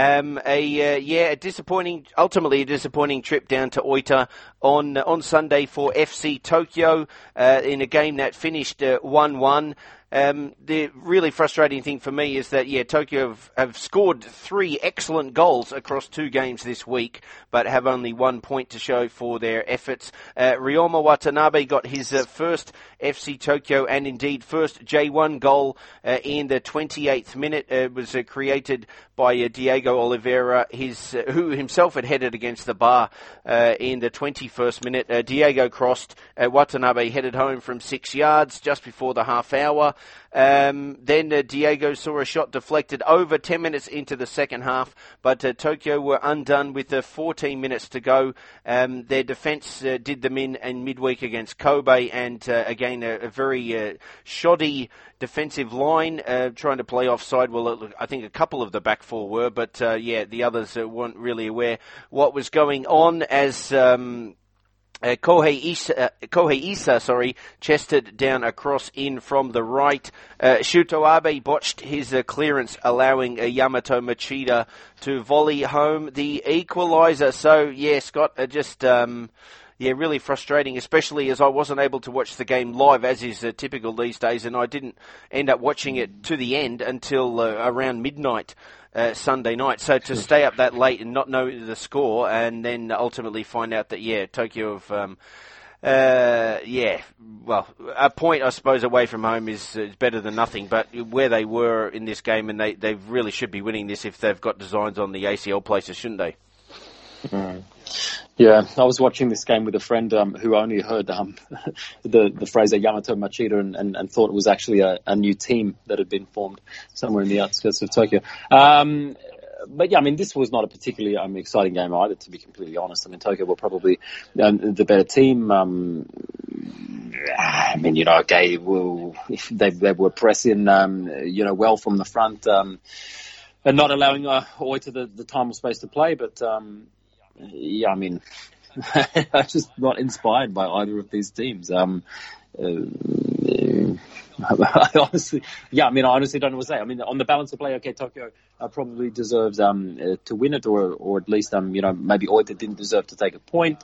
Ultimately a disappointing trip down to Oita on Sunday for FC Tokyo in a game that finished 1-1. The really frustrating thing for me is that, Tokyo have scored 3 excellent goals across 2 games this week, but have only 1 point to show for their efforts. Ryoma Watanabe got his first FC Tokyo and indeed first J1 goal in the 28th minute. It was created by Diego Oliveira, who himself had headed against the bar in the 21st minute. Diego crossed, Watanabe headed home from 6 yards just before the half hour. Then Diego saw a shot deflected over 10 minutes into the second half, but Tokyo were undone with 14 minutes to go. Their defence did them in midweek against Kobe, and again a very shoddy defensive line trying to play offside. Well, I think a couple of the back 4 were, but the others weren't really aware what was going on as Kohei Issa, chested down a cross in from the right. Shuto Abe botched his clearance, allowing Yamato Machida to volley home the equaliser. So, Scott, really frustrating, especially as I wasn't able to watch the game live, as is typical these days, and I didn't end up watching it to the end until around midnight Sunday night. So to stay up that late and not know the score, and then ultimately find out that, Tokyo have... a point, I suppose, away from home is better than nothing, but where they were in this game, and they really should be winning this if they've got designs on the ACL places, shouldn't they? Mm. Yeah, I was watching this game with a friend who only heard the phrase Yamato Machida and thought it was actually a new team that had been formed somewhere in the outskirts of Tokyo. But this was not a particularly exciting game either, to be completely honest. Tokyo were probably the better team. They were pressing, well from the front, and not allowing Oita the time or space to play, but. I'm just not inspired by either of these teams. I honestly don't know what to say. On the balance of play, Tokyo probably deserves to win it, or at least maybe Oita didn't deserve to take a point.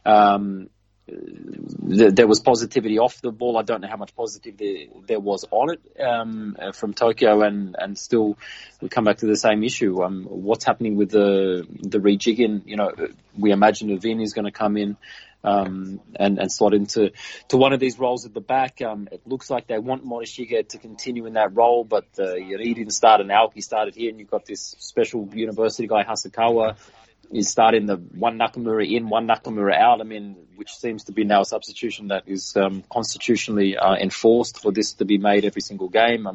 There was positivity off the ball. I don't know how much positivity there was on it from Tokyo, and still we come back to the same issue. What's happening with the rejigging? We imagine Uvin is going to come in and slot into one of these roles at the back. It looks like they want Morishige to continue in that role, but he didn't start, and Aoki started here, and you've got this special university guy Hasakawa is starting the one Nakamura in, one Nakamura out. Which seems to be now a substitution that is constitutionally enforced for this to be made every single game.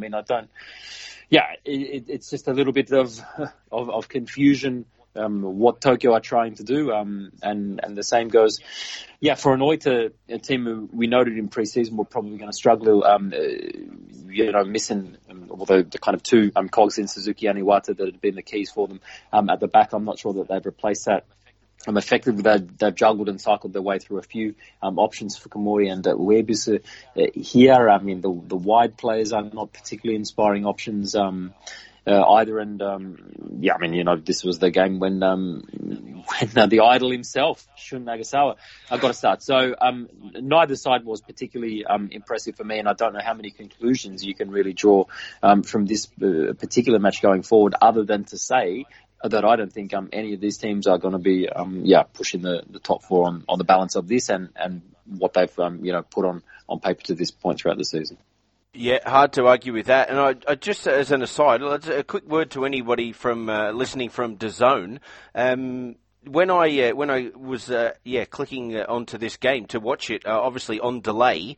It's just a little bit of confusion. What Tokyo are trying to do, and the same goes, for an Oita team who we noted in pre-season were probably going to struggle, missing, although the kind of 2 cogs in Suzuki and Iwata that had been the keys for them at the back. I'm not sure that they've replaced that. Effectively, they've juggled and cycled their way through a few options for Komori and Uebisu here. The wide players are not particularly inspiring options. Either, and this was the game when the idol himself, Shun Nagasawa, got to start. So neither side was particularly impressive for me, and I don't know how many conclusions you can really draw from this particular match going forward, other than to say that I don't think any of these teams are going to be pushing the top 4 on the balance of this and what they've put on paper to this point throughout the season. Yeah, hard to argue with that. And I just, as an aside, a quick word to anybody from listening from DAZN. When I was clicking onto this game to watch it, obviously on delay,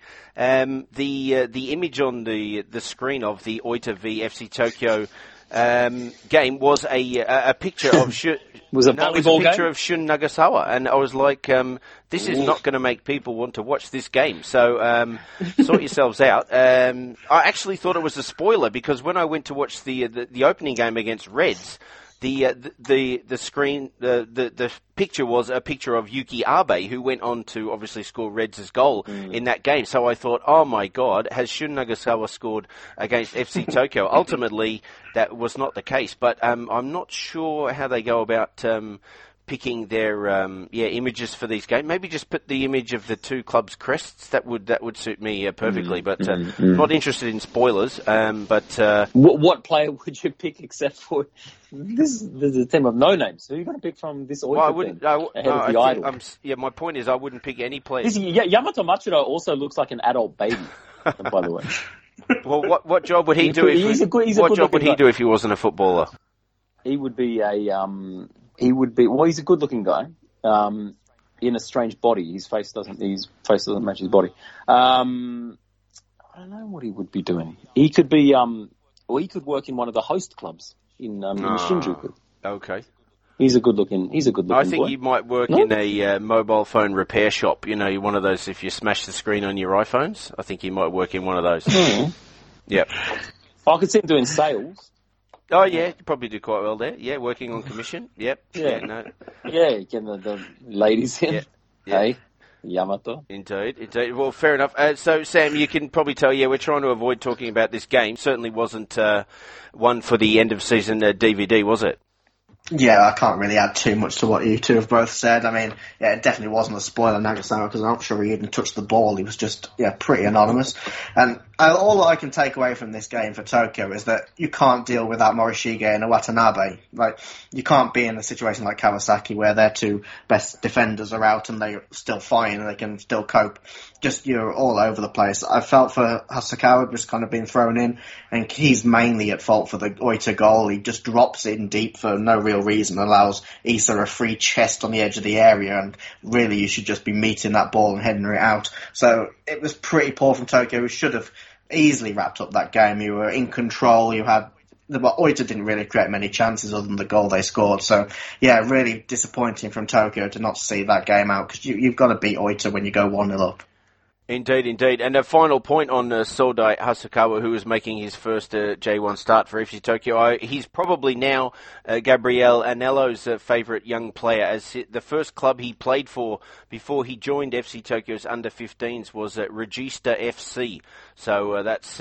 the image on the screen of the Oita v FC Tokyo game was a picture of was a picture of Shun Nagasawa, and I was like, this is not going to make people want to watch this game. So sort yourselves out. I actually thought it was a spoiler because when I went to watch the opening game against Reds, the screen, the picture was a picture of Yuki Abe, who went on to obviously score Reds' goal in that game. So I thought, oh my God, has Shun Nagasawa scored against FC Tokyo? Ultimately, that was not the case, but I'm not sure how they go about picking their images for these games. Maybe just put the image of the two clubs' crests. That would suit me perfectly. But not interested in spoilers. But what player would you pick except for this? There's a team of no names. Who are you going to pick from this? Well, I wouldn't. Ahead of the idol. My point is, I wouldn't pick any player. Yamato Matsuda also looks like an adult baby. By the way. Well, what job would he do? What job would he do if he wasn't a footballer? He would be well, he's a good-looking guy, in a strange body. His face doesn't match his body. I don't know what he would be doing. He could be, he could work in one of the host clubs in Shinjuku. Okay. He's a good-looking I think boy. he might work in a mobile phone repair shop. You know, one of those, if you smash the screen on your iPhones, I think he might work in one of those. Yep. I could see him doing sales. Oh, yeah, you probably do quite well there. Yeah, working on commission. Yep. Yeah, getting the ladies in. Yep. Hey, Yamato. Indeed. Well, fair enough. So, Sam, you can probably tell, we're trying to avoid talking about this game. Certainly wasn't one for the end-of-season DVD, was it? Yeah, I can't really add too much to what you two have both said. I mean, it definitely wasn't a spoiler, Nagasawa, because I'm not sure he even touched the ball. He was just, pretty anonymous. And all I can take away from this game for Tokyo is that you can't deal without Morishige and Watanabe. Like, you can't be in a situation like Kawasaki where their two best defenders are out and they're still fine and they can still cope. Just, you're all over the place. I felt for Hasakawa just kind of being thrown in, and he's mainly at fault for the Oita goal. He just drops in deep for no real reason, allows Issa a free chest on the edge of the area, and really you should just be meeting that ball and heading it out. So it was pretty poor from Tokyo, who should have easily wrapped up that game. You were in control, Oita didn't really create many chances other than the goal they scored. So, really disappointing from Tokyo to not see that game out, because you've got to beat Oita when you go 1-0 up. Indeed. And a final point on Soldai Hasakawa, who is making his first J1 start for FC Tokyo. He's probably now Gabriel Anello's favourite young player, as the first club he played for before he joined FC Tokyo's under-15s was Regista FC. So that's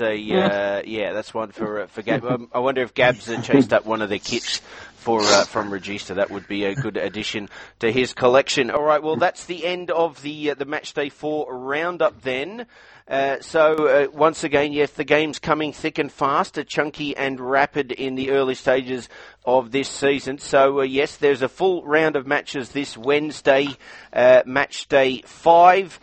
that's one for Gab. I wonder if Gab's chased up one of their kits from Regista. That would be a good addition to his collection. All right, well, that's the end of the Matchday 4 roundup then. So once again, yes, the game's coming thick and fast, chunky and rapid in the early stages of this season. So yes, there's a full round of matches this Wednesday, Matchday 5.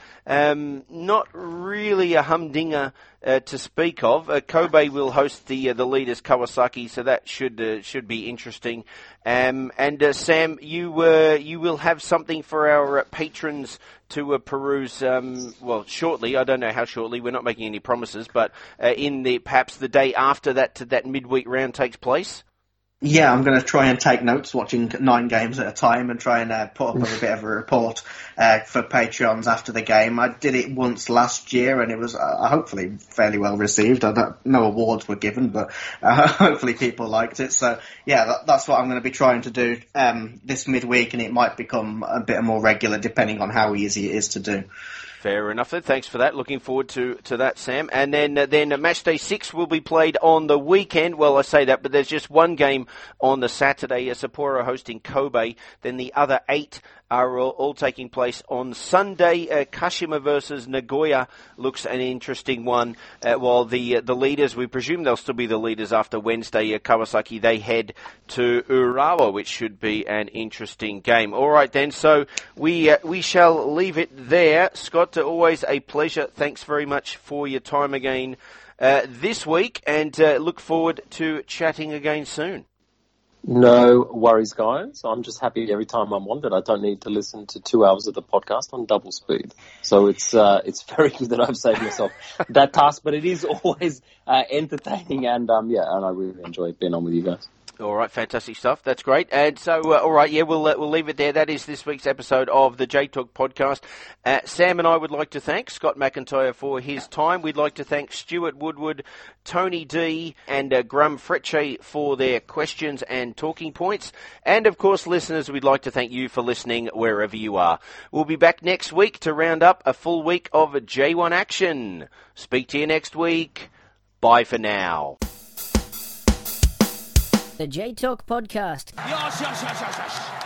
Not really a humdinger to speak of. Kobe will host the leaders Kawasaki, so that should be interesting. And Sam, you will have something for our patrons to peruse. Shortly. I don't know how shortly. We're not making any promises, but perhaps the day after that midweek round takes place. Yeah, I'm going to try and take notes watching 9 games at a time and try and put up a bit of a report for Patreons after the game. I did it once last year and it was hopefully fairly well received. No awards were given, but hopefully people liked it. So, that's what I'm going to be trying to do this midweek, and it might become a bit more regular depending on how easy it is to do. Fair enough. Thanks for that. Looking forward to that, Sam. And then Matchday 6 will be played on the weekend. Well, I say that, but there's just one game on the Saturday. Sapporo hosting Kobe. Then the other 8 are all taking place on Sunday. Kashima versus Nagoya looks an interesting one. While the leaders, we presume they'll still be the leaders after Wednesday, Kawasaki, they head to Urawa, which should be an interesting game. All right, then. So we shall leave it there. Scott, always a pleasure. Thanks very much for your time again. this week, and look forward to chatting again soon. No worries, guys. I'm just happy every time I'm on that I don't need to listen to 2 hours of the podcast on double speed. So it's very good that I've saved myself that task, but it is always entertaining, and and I really enjoy being on with you guys. All right, fantastic stuff. That's great. And so, all right, we'll leave it there. That is this week's episode of the J-Talk podcast. Sam and I would like to thank Scott McIntyre for his time. We'd like to thank Stuart Woodward, Tony D, and Graham Frecce for their questions and talking points. And, of course, listeners, we'd like to thank you for listening wherever you are. We'll be back next week to round up a full week of J1 action. Speak to you next week. Bye for now. The J-Talk podcast. Yes.